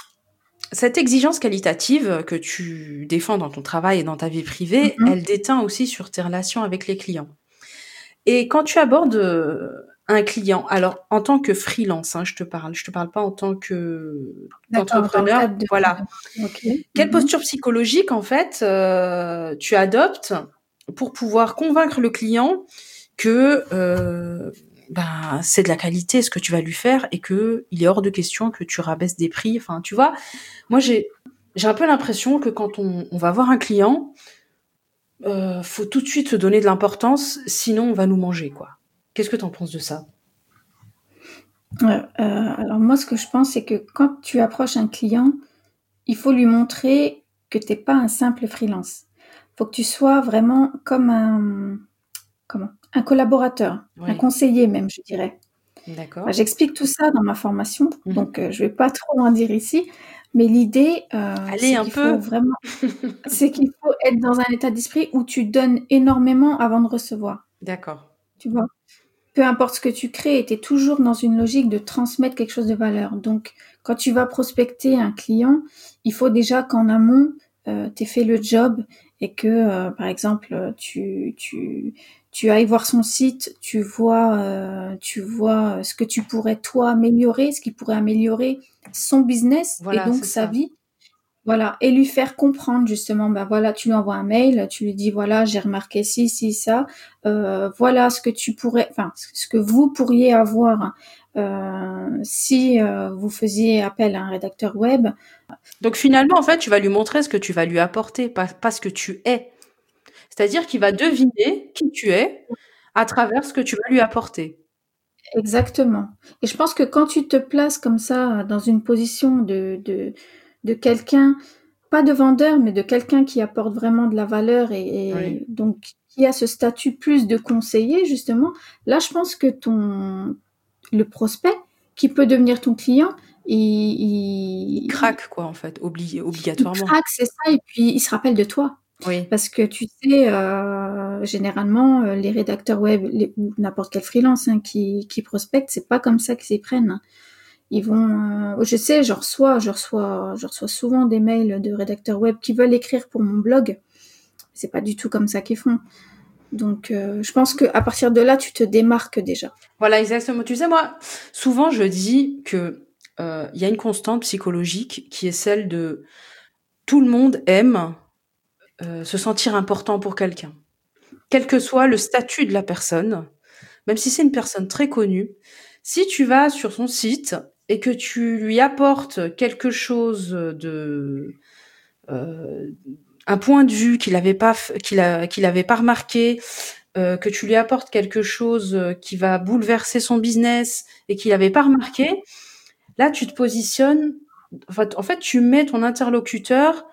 [SPEAKER 1] cette exigence qualitative que tu défends dans ton travail et dans ta vie privée,
[SPEAKER 2] Mhm.
[SPEAKER 1] elle déteint aussi sur tes relations avec les clients. Et quand tu abordes euh, un client, alors en tant que freelance, hein, je te parle, je te parle pas en tant que
[SPEAKER 2] D'accord, dans le
[SPEAKER 1] qu'entrepreneur,
[SPEAKER 2] cadre de...
[SPEAKER 1] voilà.
[SPEAKER 2] Ok.
[SPEAKER 1] Quelle
[SPEAKER 2] Mhm.
[SPEAKER 1] posture psychologique en fait euh, tu adoptes pour pouvoir convaincre le client que euh, ben, c'est de la qualité ce que tu vas lui faire et que il est hors de question que tu rabaisses des prix. Enfin, tu vois, moi j'ai j'ai un peu l'impression que quand on, on va voir un client, euh, faut tout de suite se donner de l'importance, sinon on va nous manger, quoi. Qu'est-ce que t'en penses de ça?
[SPEAKER 2] Euh, euh, alors moi, ce que je pense, c'est que quand tu approches un client, il faut lui montrer que t'es pas un simple freelance. Faut que tu sois vraiment comme un, comment, un collaborateur, un
[SPEAKER 1] Oui,
[SPEAKER 2] conseiller même, je dirais. Enfin,
[SPEAKER 1] d'accord.
[SPEAKER 2] j'explique tout ça dans ma formation,
[SPEAKER 1] Mhm.
[SPEAKER 2] donc euh, je vais pas trop en dire ici, mais l'idée, euh,
[SPEAKER 1] Allez,
[SPEAKER 2] c'est
[SPEAKER 1] un
[SPEAKER 2] qu'il faut
[SPEAKER 1] peu.
[SPEAKER 2] vraiment, c'est qu'il faut être dans un état d'esprit où tu donnes énormément avant de recevoir,
[SPEAKER 1] D'accord.
[SPEAKER 2] tu vois. Peu importe ce que tu crées, tu es toujours dans une logique de transmettre quelque chose de valeur. Donc, quand tu vas prospecter un client, il faut déjà qu'en amont, euh, tu aies fait le job et que, euh, par exemple, tu, tu, tu ailles voir son site, tu vois, euh, tu vois ce que tu pourrais toi améliorer, ce qui pourrait améliorer son business et
[SPEAKER 1] Voilà,
[SPEAKER 2] donc
[SPEAKER 1] c'est
[SPEAKER 2] sa
[SPEAKER 1] ça.
[SPEAKER 2] vie. Voilà, et lui faire comprendre justement, ben voilà, tu lui envoies un mail, tu lui dis voilà, j'ai remarqué ci, ci, ça, euh, voilà ce que tu pourrais, enfin ce que vous pourriez avoir euh, si euh, vous faisiez appel à un rédacteur web.
[SPEAKER 1] Donc finalement, en fait, tu vas lui montrer ce que tu vas lui apporter, pas, pas ce que tu es. C'est-à-dire qu'il va deviner qui tu es à travers ce que tu vas lui apporter.
[SPEAKER 2] Exactement. Et je pense que quand tu te places comme ça dans une position de de, de quelqu'un, pas de vendeur, mais de quelqu'un qui apporte vraiment de la valeur et,
[SPEAKER 1] Oui.
[SPEAKER 2] et donc qui a ce statut plus de conseiller justement, là je pense que ton le prospect qui peut devenir ton client, il,
[SPEAKER 1] Il
[SPEAKER 2] il,
[SPEAKER 1] craque, quoi, en fait, obli-
[SPEAKER 2] il
[SPEAKER 1] obligatoirement.
[SPEAKER 2] craque, c'est ça, et puis il se rappelle de toi.
[SPEAKER 1] Oui.
[SPEAKER 2] Parce que tu sais, euh, généralement, euh, les rédacteurs web les- ou n'importe quel freelance hein, qui, qui prospecte, c'est pas comme ça qu'ils s'y prennent. Ils vont, euh, je sais, je reçois, je reçois, je reçois souvent des mails de rédacteurs web qui veulent écrire pour mon blog. C'est pas du tout comme ça qu'ils font. Donc, euh, je pense que à partir de là, tu te démarques déjà.
[SPEAKER 1] Voilà, exactement. Tu sais, moi, souvent, je dis que euh, il y a une constante psychologique qui est celle de tout le monde aime euh, se sentir important pour quelqu'un, quel que soit le statut de la personne, même si c'est une personne très connue. Si tu vas sur son site et que tu lui apportes quelque chose de euh, un point de vue qu'il avait pas qu'il a, qu'il avait pas remarqué, euh, que tu lui apportes quelque chose qui va bouleverser son business et qu'il avait pas remarqué, là tu te positionnes, en fait tu mets ton interlocuteur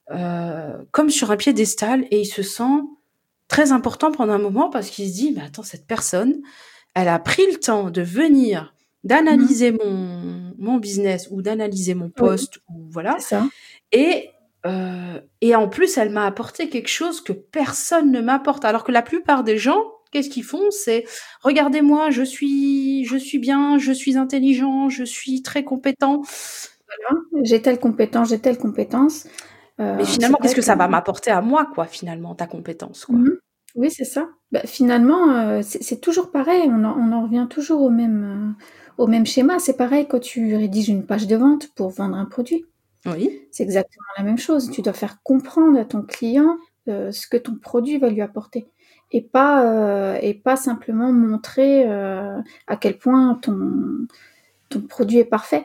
[SPEAKER 1] euh, comme sur un piédestal et il se sent très important pendant un moment parce qu'il se dit mais attends, cette personne, elle a pris le temps de venir d'analyser mmh. mon mon business ou d'analyser mon post
[SPEAKER 2] oui,
[SPEAKER 1] ou voilà.
[SPEAKER 2] C'est ça.
[SPEAKER 1] Et euh, et en plus, elle m'a apporté quelque chose que personne ne m'apporte. Alors que la plupart des gens, qu'est-ce qu'ils font? C'est regardez-moi, je suis, je suis bien, je suis intelligent, je suis très compétent.
[SPEAKER 2] Voilà, j'ai telle compétence, j'ai telle compétence.
[SPEAKER 1] Euh, Mais finalement, qu'est-ce que, que ça va m'apporter à moi, quoi, finalement, ta compétence, quoi.
[SPEAKER 2] Mmh. Oui, c'est ça. Bah, finalement, euh, c'est, c'est toujours pareil. On en, on en revient toujours au même, euh, au même schéma. C'est pareil quand tu rédiges une page de vente pour vendre un produit.
[SPEAKER 1] Oui.
[SPEAKER 2] C'est exactement la même chose. Tu dois faire comprendre à ton client euh, ce que ton produit va lui apporter. Et pas, euh, et pas simplement montrer euh, à quel point ton, ton produit est parfait.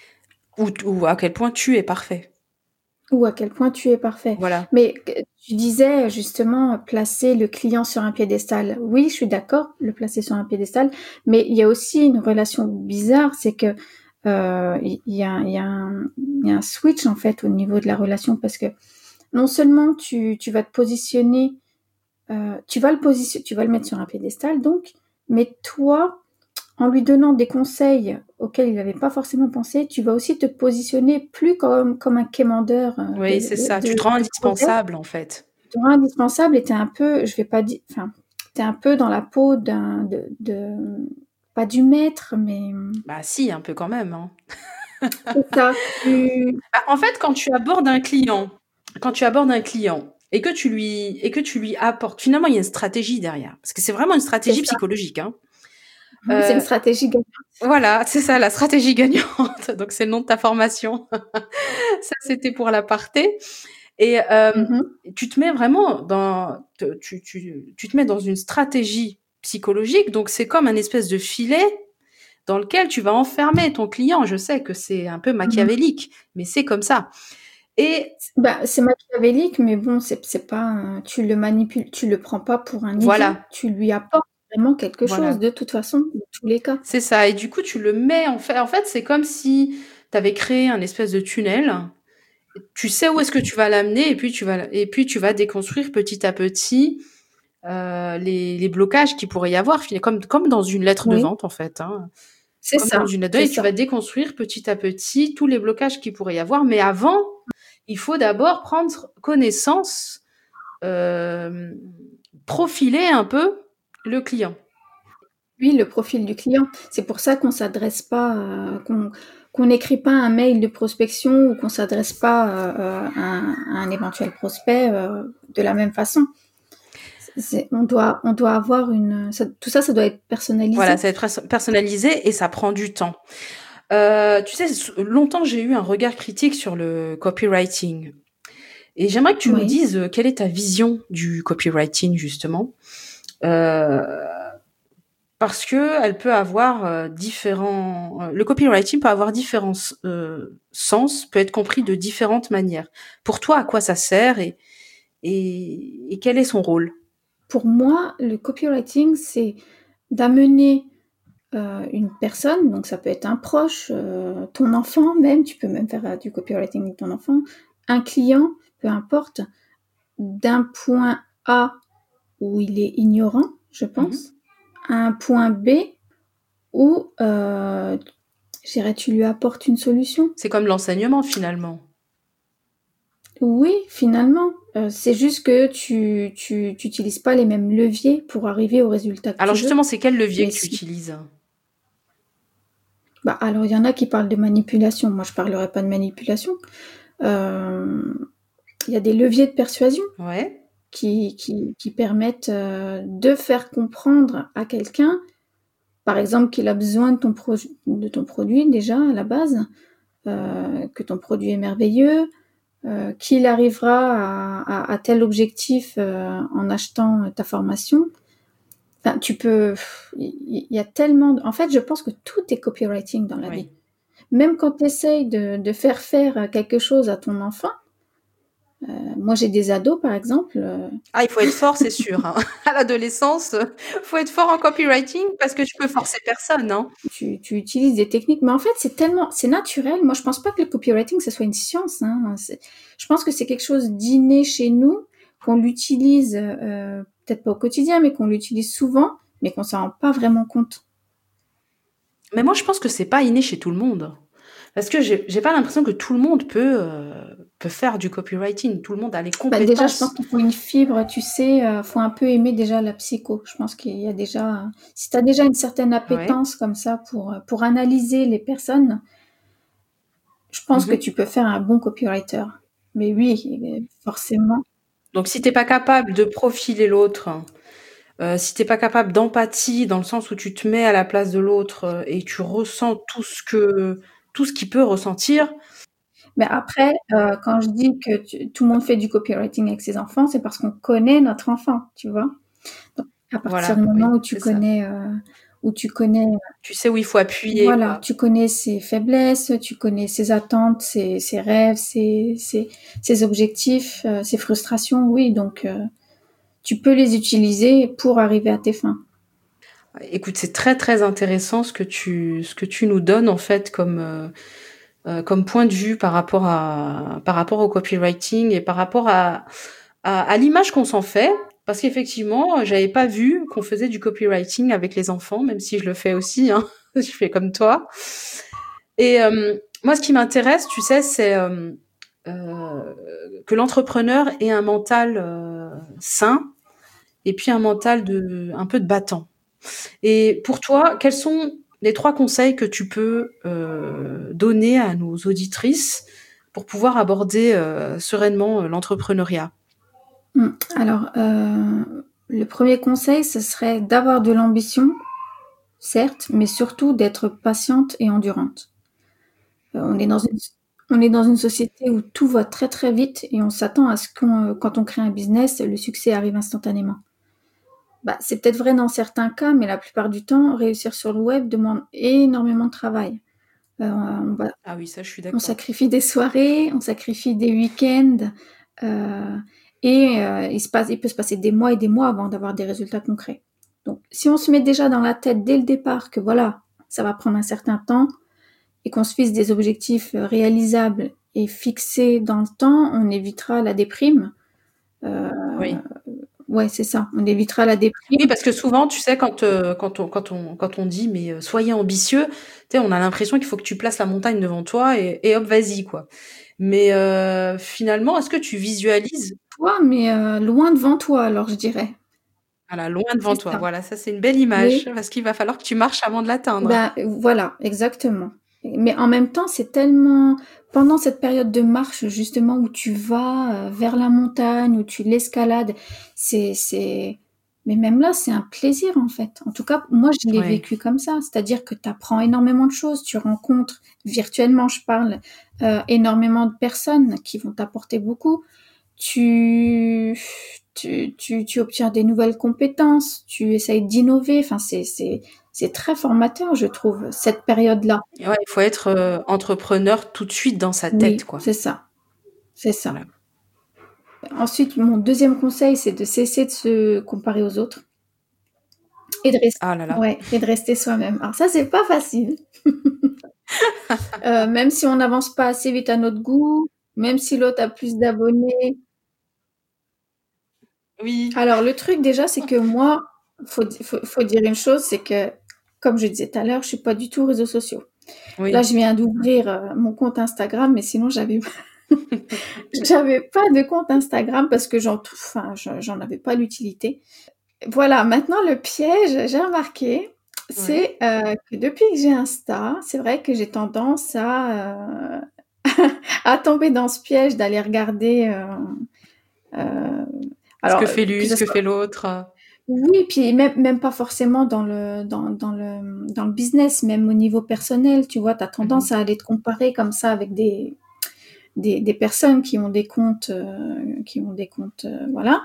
[SPEAKER 1] Ou, ou à quel point tu es parfait.
[SPEAKER 2] Ou à quel point tu es parfait.
[SPEAKER 1] Voilà.
[SPEAKER 2] Mais tu disais justement placer le client sur un piédestal. Oui, je suis d'accord, le placer sur un piédestal, mais il y a aussi une relation bizarre, c'est que euh, il y, a, il y, a un, il y a un switch en fait au niveau de la relation parce que non seulement tu, tu vas te positionner, euh, tu vas le positionner, tu vas le mettre sur un piédestal donc, mais toi, en lui donnant des conseils auxquels il n'avait pas forcément pensé, tu vas aussi te positionner plus comme, comme un quémandeur.
[SPEAKER 1] Oui,
[SPEAKER 2] de,
[SPEAKER 1] c'est
[SPEAKER 2] de,
[SPEAKER 1] ça.
[SPEAKER 2] de,
[SPEAKER 1] tu te rends
[SPEAKER 2] de
[SPEAKER 1] indispensable,
[SPEAKER 2] projet.
[SPEAKER 1] en fait.
[SPEAKER 2] Tu te rends indispensable et t'es un peu, je vais pas dire, enfin, t'es un peu dans la peau d'un, de, de, pas du maître, mais.
[SPEAKER 1] Bah si, un peu quand même. Hein.
[SPEAKER 2] C'est ça. Tu...
[SPEAKER 1] Bah, en fait, quand tu abordes un client, quand tu abordes un client et que tu lui et que tu lui apportes, finalement, il y a une stratégie derrière, parce que c'est vraiment une stratégie psychologique. Hein.
[SPEAKER 2] Euh, c'est une stratégie gagnante.
[SPEAKER 1] Voilà, c'est ça, la stratégie gagnante. Donc c'est le nom de ta formation. Ça, c'était pour l'aparté. Et euh, mm-hmm. tu te mets vraiment dans, tu, tu, tu te mets dans une stratégie psychologique. Donc c'est comme un espèce de filet dans lequel tu vas enfermer ton client. Je sais que c'est un peu machiavélique, mmh. mais c'est comme ça. Et
[SPEAKER 2] bah, c'est machiavélique, mais bon, c'est, c'est pas, tu le manipules, tu le prends pas pour un idiot.
[SPEAKER 1] Voilà.
[SPEAKER 2] Tu lui apportes vraiment quelque
[SPEAKER 1] voilà.
[SPEAKER 2] chose de toute façon, dans tous les cas.
[SPEAKER 1] C'est ça. Et du coup, tu le mets en fait. En fait, c'est comme si tu avais créé un espèce de tunnel. Tu sais où est-ce que tu vas l'amener, et puis tu vas, et puis tu vas déconstruire petit à petit. Euh, les, les blocages qu'il pourrait y avoir, comme, comme dans une lettre
[SPEAKER 2] oui.
[SPEAKER 1] de vente en fait. Hein.
[SPEAKER 2] C'est
[SPEAKER 1] comme
[SPEAKER 2] ça.
[SPEAKER 1] Dans une lettre de vente, et tu vas déconstruire petit à petit tous les blocages qu'il pourrait y avoir. Mais avant, il faut d'abord prendre connaissance, euh, profiler un peu le client.
[SPEAKER 2] Oui, le profil du client. C'est pour ça qu'on s'adresse pas, euh, qu'on qu'on n'écrit pas un mail de prospection ou qu'on s'adresse pas euh, à, un, à un éventuel prospect euh, de la même façon. C'est, on doit, on doit avoir une, ça, tout ça, ça doit être personnalisé.
[SPEAKER 1] Voilà, ça doit être personnalisé et ça prend du temps. Euh, tu sais, longtemps j'ai eu un regard critique sur le copywriting. Et j'aimerais que tu oui. nous dises euh, quelle est ta vision du copywriting justement, euh, parce que elle peut avoir euh, différents. Euh, le copywriting peut avoir différents euh, sens, peut être compris de différentes manières. Pour toi, à quoi ça sert et et, et quel est son rôle?
[SPEAKER 2] Pour moi, le copywriting, c'est d'amener euh, une personne, donc ça peut être un proche, euh, ton enfant même, tu peux même faire euh, du copywriting avec ton enfant, un client, peu importe, d'un point A où il est ignorant, je pense, mmh. à un point B où euh, je dirais, tu lui apportes une solution.
[SPEAKER 1] C'est comme l'enseignement finalement.
[SPEAKER 2] Oui, finalement. Euh, c'est juste que tu tu tu utilises pas les mêmes leviers pour arriver au résultat que
[SPEAKER 1] Alors
[SPEAKER 2] tu
[SPEAKER 1] justement,
[SPEAKER 2] veux.
[SPEAKER 1] c'est quel levier
[SPEAKER 2] Mais
[SPEAKER 1] que tu
[SPEAKER 2] si...
[SPEAKER 1] utilises?
[SPEAKER 2] Bah, alors, il y en a qui parlent de manipulation. Moi, je parlerai pas de manipulation. Euh, Il y a des leviers de persuasion
[SPEAKER 1] Ouais.
[SPEAKER 2] qui, qui, qui permettent euh, de faire comprendre à quelqu'un, par exemple, qu'il a besoin de ton, pro- de ton produit déjà à la base, euh, que ton produit est merveilleux, euh, qu'il arrivera à, à, à tel objectif euh, en achetant ta formation. Enfin, tu peux... Il y a tellement... de- En fait, je pense que tout est copywriting dans la vie.
[SPEAKER 1] Oui.
[SPEAKER 2] Même quand tu essayes de, de faire faire quelque chose à ton enfant, euh, moi j'ai des ados par exemple, euh,
[SPEAKER 1] Ah, il faut être fort, c'est sûr, hein. À l'adolescence, euh, faut être fort en copywriting parce que tu peux forcer personne, hein.
[SPEAKER 2] tu, tu utilises des techniques, mais en fait c'est tellement, c'est naturel. Moi je pense pas que le copywriting ce soit une science, hein. C'est- je pense que c'est quelque chose d'inné chez nous, qu'on l'utilise euh, peut-être pas au quotidien, mais qu'on l'utilise souvent, mais qu'on s'en rend pas vraiment compte.
[SPEAKER 1] Mais moi, je pense que c'est pas inné chez tout le monde. Parce que j'ai j'ai pas l'impression que tout le monde peut, euh, peut faire du copywriting. Tout le monde a les
[SPEAKER 2] Bah, déjà, je pense
[SPEAKER 1] compétences.
[SPEAKER 2] qu'il faut une fibre, tu sais, euh, faut un peu aimer déjà la psycho. Je pense qu'il y a déjà, si tu as déjà une certaine
[SPEAKER 1] Ouais.
[SPEAKER 2] appétence comme ça pour, pour analyser les personnes, je pense que
[SPEAKER 1] Mhm.
[SPEAKER 2] tu peux faire un bon copywriter. Mais oui, forcément.
[SPEAKER 1] Donc, si t'es pas capable de profiler l'autre, euh, si t'es pas capable d'empathie dans le sens où tu te mets à la place de l'autre euh, et tu ressens tout ce que tout ce qu'il peut ressentir.
[SPEAKER 2] Mais après, euh, quand je dis que tu- tout le monde fait du copywriting avec ses enfants, c'est parce qu'on connaît notre enfant, tu vois. Donc, à partir
[SPEAKER 1] Voilà,
[SPEAKER 2] du moment
[SPEAKER 1] oui,
[SPEAKER 2] où tu
[SPEAKER 1] c'est ça.
[SPEAKER 2] connais, euh, où tu connais
[SPEAKER 1] Tu sais où il faut appuyer,
[SPEAKER 2] Voilà,
[SPEAKER 1] quoi.
[SPEAKER 2] tu connais ses faiblesses, tu connais ses attentes, ses, ses rêves, ses, ses, ses objectifs, euh, ses frustrations, oui, donc euh, tu peux les utiliser pour arriver à tes fins.
[SPEAKER 1] Écoute, c'est très très intéressant ce que tu ce que tu nous donnes en fait comme euh, euh, comme point de vue par rapport à par rapport au copywriting et par rapport à à, à l'image qu'on s'en fait. Parce qu'effectivement, j'avais pas vu qu'on faisait du copywriting avec les enfants, même si je le fais aussi, hein. Je fais comme toi. Et euh, moi, ce qui m'intéresse, tu sais, c'est euh, euh, que l'entrepreneur ait un mental euh, sain et puis un mental de un peu de battant. Et pour toi, quels sont les trois conseils que tu peux euh, donner à nos auditrices pour pouvoir aborder euh, sereinement euh, l'entrepreneuriat?
[SPEAKER 2] Hmm. Alors, euh, le premier conseil, ce serait d'avoir de l'ambition, certes, mais surtout d'être patiente et endurante. Euh, on est dans une, on est dans une société où tout va très très vite et on s'attend à ce qu'on, euh, quand on crée un business, le succès arrive instantanément. Bah, c'est peut-être vrai dans certains cas, mais la plupart du temps, réussir sur le web demande énormément de travail. Euh, on, va-
[SPEAKER 1] Ah oui, ça, je suis
[SPEAKER 2] on
[SPEAKER 1] d'accord.
[SPEAKER 2] sacrifie des soirées, on sacrifie des week-ends, euh, et euh, il, se passe, il peut se passer des mois et des mois avant d'avoir des résultats concrets. Donc, si on se met déjà dans la tête dès le départ que voilà, ça va prendre un certain temps et qu'on se fixe des objectifs réalisables et fixés dans le temps, on évitera la déprime. Euh,
[SPEAKER 1] Oui.
[SPEAKER 2] ouais, c'est ça. On évitera la
[SPEAKER 1] Oui,
[SPEAKER 2] déprime.
[SPEAKER 1] parce que souvent, tu sais, quand, euh, quand, on, quand, on, quand on dit, mais euh, soyez ambitieux, tu sais, on a l'impression qu'il faut que tu places la montagne devant toi et, et hop, vas-y, quoi. Mais euh, finalement, est-ce que tu visualises,
[SPEAKER 2] Toi, mais euh, loin devant toi, alors je dirais.
[SPEAKER 1] voilà, loin devant
[SPEAKER 2] C'est
[SPEAKER 1] toi,
[SPEAKER 2] ça.
[SPEAKER 1] voilà, ça c'est une belle image,
[SPEAKER 2] Mais
[SPEAKER 1] parce qu'il va falloir que tu marches avant de l'atteindre.
[SPEAKER 2] ben voilà, exactement. Mais en même temps, c'est tellement pendant cette période de marche justement où tu vas euh, vers la montagne, où tu l'escalades, c'est c'est mais même là, c'est un plaisir en fait. En tout cas, moi, je l'ai
[SPEAKER 1] Ouais.
[SPEAKER 2] vécu comme ça, c'est-à-dire que tu apprends énormément de choses, tu rencontres virtuellement, je parle, euh, énormément de personnes qui vont t'apporter beaucoup. Tu, tu, tu, tu obtiens des nouvelles compétences, tu essayes d'innover. Enfin, c'est, c'est, c'est très formateur, je trouve, cette période-là.
[SPEAKER 1] Ouais, il faut être euh, entrepreneur tout de suite dans sa tête,
[SPEAKER 2] Oui,
[SPEAKER 1] quoi.
[SPEAKER 2] c'est ça, c'est ça.
[SPEAKER 1] Voilà.
[SPEAKER 2] Ensuite, mon deuxième conseil, c'est de cesser de se comparer aux autres et de rester,
[SPEAKER 1] Ah là là.
[SPEAKER 2] ouais, et de rester soi-même. Alors ça, c'est pas facile. Euh, même si on n'avance pas assez vite à notre goût, même si l'autre a plus d'abonnés.
[SPEAKER 1] Oui,
[SPEAKER 2] Alors, le truc déjà, c'est que moi, faut, faut, faut dire une chose, c'est que, comme je disais tout à l'heure, je suis pas du tout réseaux sociaux. Là,
[SPEAKER 1] oui.
[SPEAKER 2] je viens d'ouvrir euh, mon compte Instagram, mais sinon, j'avais j'avais pas de compte Instagram parce que j'en, enfin, j'en avais pas l'utilité. Voilà. Maintenant, le piège, j'ai remarqué. C'est, heu, que depuis que j'ai Insta, c'est vrai que j'ai tendance à, heu, à tomber dans ce piège d'aller regarder, heu heu,
[SPEAKER 1] Ce que
[SPEAKER 2] alors,
[SPEAKER 1] fait
[SPEAKER 2] que
[SPEAKER 1] l'une,
[SPEAKER 2] ce
[SPEAKER 1] ce que
[SPEAKER 2] soit
[SPEAKER 1] fait l'autre.
[SPEAKER 2] oui, puis même même pas forcément dans le dans dans le, mmh, dans le business, même au niveau personnel, tu vois? Tu as
[SPEAKER 1] Mmh.
[SPEAKER 2] tendance à aller te comparer comme ça avec des des des personnes qui ont des comptes, heu, qui ont des comptes, heu, voilà.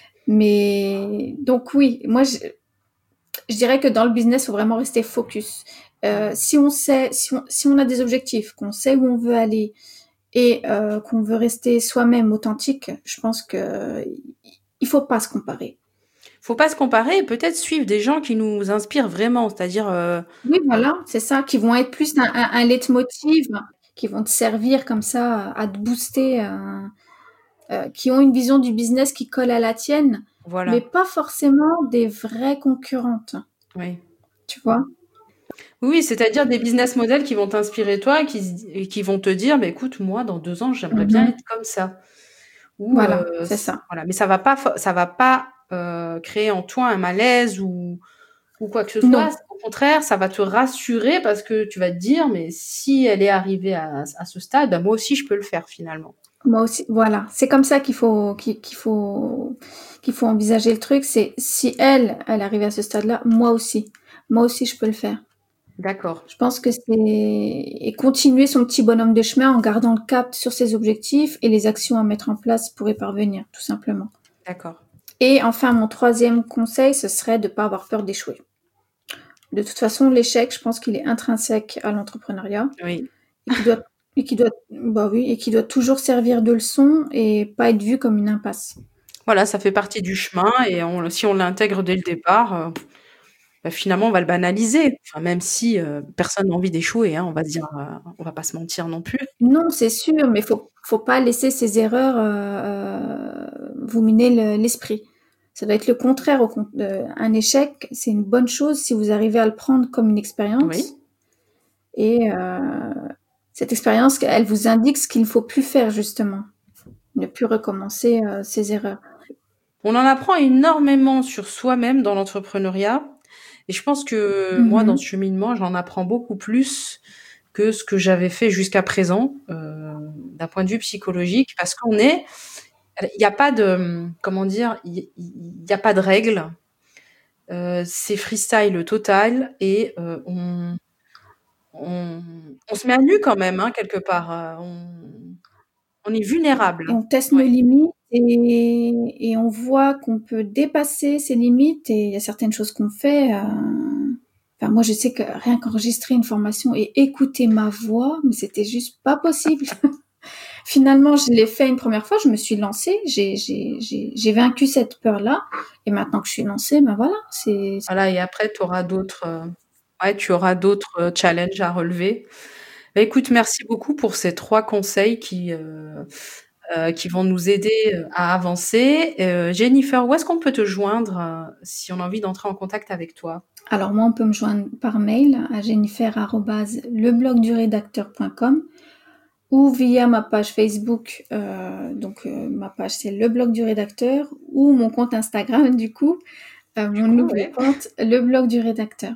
[SPEAKER 2] Mais donc oui, moi je je dirais que dans le business, faut vraiment rester focus. Heu,
[SPEAKER 1] Ouais.
[SPEAKER 2] si on sait si on si on a des objectifs, qu'on sait où on veut aller et heu, qu'on veut rester soi-même authentique, je pense que il faut pas se comparer.
[SPEAKER 1] Faut pas se comparer et peut-être suivre des gens qui nous inspirent vraiment, c'est-à-dire, heu
[SPEAKER 2] Oui, voilà, c'est ça, qui vont être plus un un un leitmotiv, qui vont te servir comme ça à te booster, heu heu, qui ont une vision du business qui colle à la tienne, mais
[SPEAKER 1] voilà,
[SPEAKER 2] pas forcément des vraies concurrentes,
[SPEAKER 1] oui.
[SPEAKER 2] tu vois?
[SPEAKER 1] Oui, oui, c'est-à-dire des business models qui vont t'inspirer toi, qui s et qui vont te dire: «Bah, écoute, moi, dans deux ans, j'aimerais bien
[SPEAKER 2] Mmh.
[SPEAKER 1] être comme ça». Ou, heu,
[SPEAKER 2] Voilà, c'est
[SPEAKER 1] s
[SPEAKER 2] ça.
[SPEAKER 1] voilà, mais ça va pas for ça va pas, heu, créer en toi un malaise ou ou quoi que ce
[SPEAKER 2] Non.
[SPEAKER 1] soit. Au contraire, ça va te rassurer parce que tu vas te dire: «Mais si elle est arrivée à à ce stade, bah, moi aussi je peux le faire finalement».
[SPEAKER 2] Moi aussi, voilà, c'est comme ça qu'il faut qu'il qu'il faut qu'il faut envisager le truc, c'est si elle, elle arrive à ce stade-là, moi aussi. Moi aussi je peux le faire.
[SPEAKER 1] D'accord,
[SPEAKER 2] Je pense que c'est et continuer son petit bonhomme de chemin en gardant le cap sur ses objectifs et les actions à mettre en place pour y parvenir, tout simplement.
[SPEAKER 1] d'accord.
[SPEAKER 2] Et enfin, mon troisième conseil, ce serait de pas avoir peur d'échouer. De toute façon, l'échec, je pense qu'il est intrinsèque à l'entrepreneuriat
[SPEAKER 1] Oui.
[SPEAKER 2] et qui doit et qui doit bah oui, et qui doit toujours servir de leçon et pas être vu comme une impasse.
[SPEAKER 1] Voilà, ça fait partie du chemin et on si on l'intègre dès le départ, heu, bah, finalement, on va le banaliser. Enfin, même si, heu, personne n'a envie d'échouer, hein, on va dire, heu, on va pas se mentir non plus.
[SPEAKER 2] Non, c'est sûr, mais faut faut pas laisser ces erreurs, heu heu, vous miner le l'esprit. Ça doit être le contraire au con heu, un échec, c'est une bonne chose si vous arrivez à le prendre comme une
[SPEAKER 1] Oui.
[SPEAKER 2] expérience et heu, cette expérience, elle vous indique ce qu'il ne faut plus faire justement, ne plus recommencer, heu, ces erreurs.
[SPEAKER 1] On en apprend énormément sur soi-même dans l'entrepreneuriat et je pense que
[SPEAKER 2] Mmh
[SPEAKER 1] moi, dans
[SPEAKER 2] mh.
[SPEAKER 1] ce cheminement, j'en apprends beaucoup plus que ce que j'avais fait jusqu'à présent, heu, d'un point de vue psychologique parce qu'on est il y a pas de, mmh, comment dire? Il il y a pas de règles, heu, c'est freestyle total et heu, on on on se met à nu quand même, hein, quelque part, heu, on on est vulnérable.
[SPEAKER 2] Et on teste nos
[SPEAKER 1] Ouais.
[SPEAKER 2] limites et et on voit qu'on peut dépasser ces limites et il y a certaines choses qu'on fait, heu, enfin moi je sais que rien qu'enregistrer une formation et écouter ma voix, mais c'était juste pas possible. Finalement, je l'ai fait une première fois, je me suis lancée, j'ai j'ai j'ai j'ai vaincu cette peur-là et maintenant que je suis lancée, ben voilà, c'est
[SPEAKER 1] Voilà et après tu auras d'autres, heu, ouais, tu auras d'autres, heu, challenges à relever. Bah, écoute, merci beaucoup pour ces trois conseils qui, heu heu, qui vont nous aider, heu, à avancer. Heu, Jennifer, où est-ce qu'on peut te joindre, heu, si on a envie d'entrer en contact avec toi?
[SPEAKER 2] alors moi on peut me joindre par mail à jennifer arobase leblogdurédacteur point com ou via ma page Facebook, heu, donc heu, ma page c'est le blog du rédacteur ou mon compte Instagram du coup, heu,
[SPEAKER 1] Du
[SPEAKER 2] mon
[SPEAKER 1] coup,
[SPEAKER 2] nouveau
[SPEAKER 1] ouais.
[SPEAKER 2] compte, le blog du rédacteur.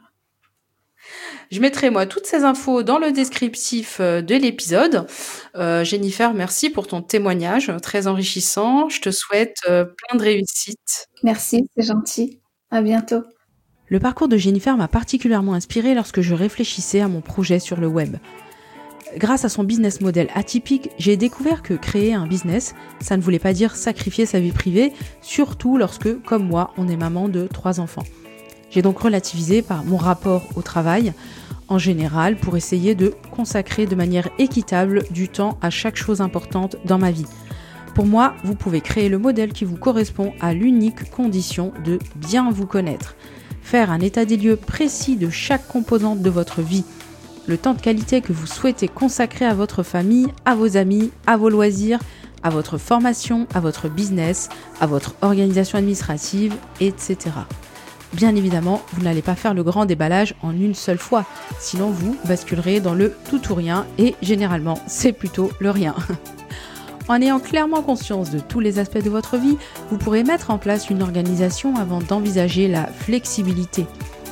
[SPEAKER 1] Je mettrai moi toutes ces infos dans le descriptif, heu, de l'épisode. Heu, Jennifer, merci pour ton témoignage, heu, très enrichissant. Je te souhaite, heu, plein de réussite.
[SPEAKER 2] Merci, c'est gentil. À bientôt.
[SPEAKER 1] Le parcours de Jennifer m'a particulièrement inspirée lorsque je réfléchissais à mon projet sur le web. Grâce à son business model atypique, j'ai découvert que créer un business, ça ne voulait pas dire sacrifier sa vie privée, surtout lorsque, comme moi, on est maman de trois enfants. J'ai donc relativisé par mon rapport au travail, en général, pour essayer de consacrer de manière équitable du temps à chaque chose importante dans ma vie. Pour moi, vous pouvez créer le modèle qui vous correspond à l'unique condition de bien vous connaître. Faire un état des lieux précis de chaque composante de votre vie, le temps de qualité que vous souhaitez consacrer à votre famille, à vos amis, à vos loisirs, à votre formation, à votre business, à votre organisation administrative, et cetera. Bien évidemment, vous n'allez pas faire le grand déballage en une seule fois, sinon vous basculerez dans le tout ou rien et généralement, c'est plutôt le rien. En ayant clairement conscience de tous les aspects de votre vie, vous pourrez mettre en place une organisation avant d'envisager la flexibilité.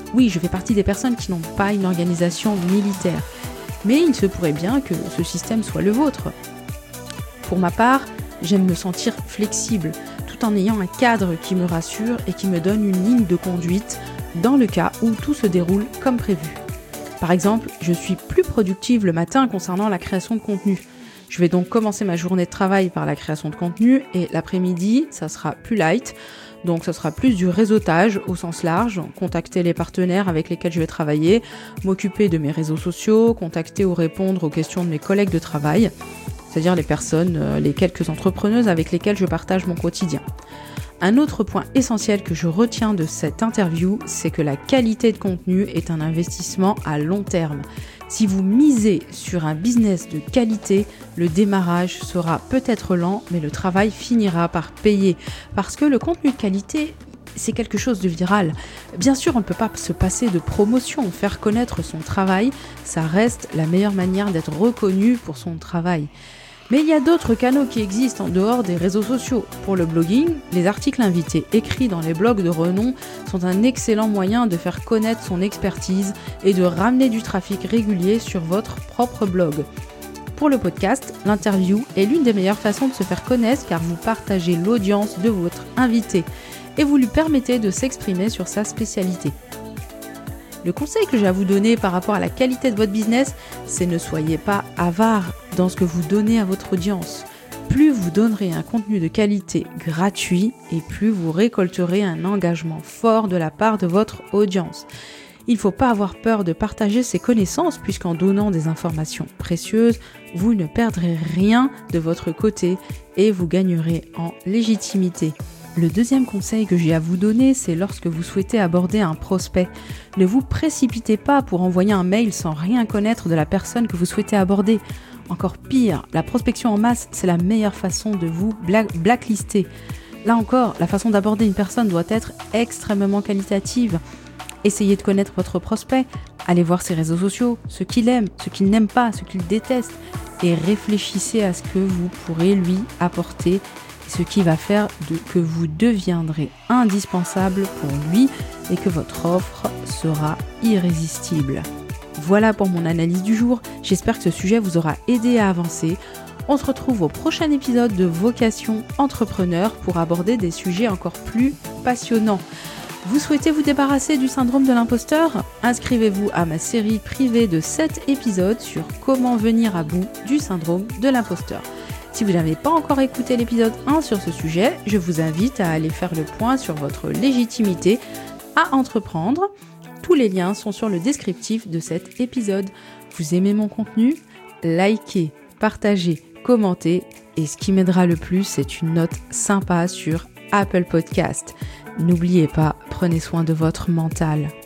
[SPEAKER 1] Oui, je fais partie des personnes qui n'ont pas une organisation militaire, mais il se pourrait bien que ce système soit le vôtre. Pour ma part, j'aime me sentir flexible, tout en ayant un cadre qui me rassure et qui me donne une ligne de conduite dans le cas où tout se déroule comme prévu. Par exemple, je suis plus productive le matin concernant la création de contenu. Je vais donc commencer ma journée de travail par la création de contenu et l'après-midi, ça sera plus light. Donc ça sera plus du réseautage au sens large, contacter les partenaires avec lesquels je vais travailler, m'occuper de mes réseaux sociaux, contacter ou répondre aux questions de mes collègues de travail, c'est-à-dire les personnes, les quelques entrepreneuses avec lesquelles je partage mon quotidien. Un autre point essentiel que je retiens de cette interview, c'est que la qualité de contenu est un investissement à long terme. Si vous misez sur un business de qualité, le démarrage sera peut-être lent, mais le travail finira par payer. Parce que le contenu de qualité, c'est quelque chose de viral. Bien sûr, on ne peut pas se passer de promotion. Faire connaître son travail, ça reste la meilleure manière d'être reconnu pour son travail. Mais il y a d'autres canaux qui existent en dehors des réseaux sociaux. Pour le blogging, les articles invités écrits dans les blogs de renom sont un excellent moyen de faire connaître son expertise et de ramener du trafic régulier sur votre propre blog. Pour le podcast, l'interview est l'une des meilleures façons de se faire connaître car vous partagez l'audience de votre invité et vous lui permettez de s'exprimer sur sa spécialité. Le conseil que j'ai à vous donner par rapport à la qualité de votre business, c'est ne soyez pas avare dans ce que vous donnez à votre audience. Plus vous donnerez un contenu de qualité gratuit et plus vous récolterez un engagement fort de la part de votre audience. Il ne faut pas avoir peur de partager ses connaissances puisqu'en donnant des informations précieuses, vous ne perdrez rien de votre côté et vous gagnerez en légitimité. Le deuxième conseil que j'ai à vous donner, c'est lorsque vous souhaitez aborder un prospect. Ne vous précipitez pas pour envoyer un mail sans rien connaître de la personne que vous souhaitez aborder. Encore pire, la prospection en masse, c'est la meilleure façon de vous black- blacklister. Là encore, la façon d'aborder une personne doit être extrêmement qualitative. Essayez de connaître votre prospect, allez voir ses réseaux sociaux, ce qu'il aime, ce qu'il n'aime pas, ce qu'il déteste, et réfléchissez à ce que vous pourrez lui apporter, ce qui va faire de, que vous deviendrez indispensable pour lui et que votre offre sera irrésistible. Voilà pour mon analyse du jour, j'espère que ce sujet vous aura aidé à avancer. On se retrouve au prochain épisode de Vocation Entrepreneur pour aborder des sujets encore plus passionnants. Vous souhaitez vous débarrasser du syndrome de l'imposteur ? Inscrivez-vous à ma série privée de sept épisodes sur comment venir à bout du syndrome de l'imposteur. Si vous n'avez pas encore écouté l'épisode un sur ce sujet, je vous invite à aller faire le point sur votre légitimité à entreprendre. Tous les liens sont sur le descriptif de cet épisode. Vous aimez mon contenu ? Likez, partagez, commentez et ce qui m'aidera le plus, c'est une note sympa sur Apple Podcast. N'oubliez pas, prenez soin de votre mental.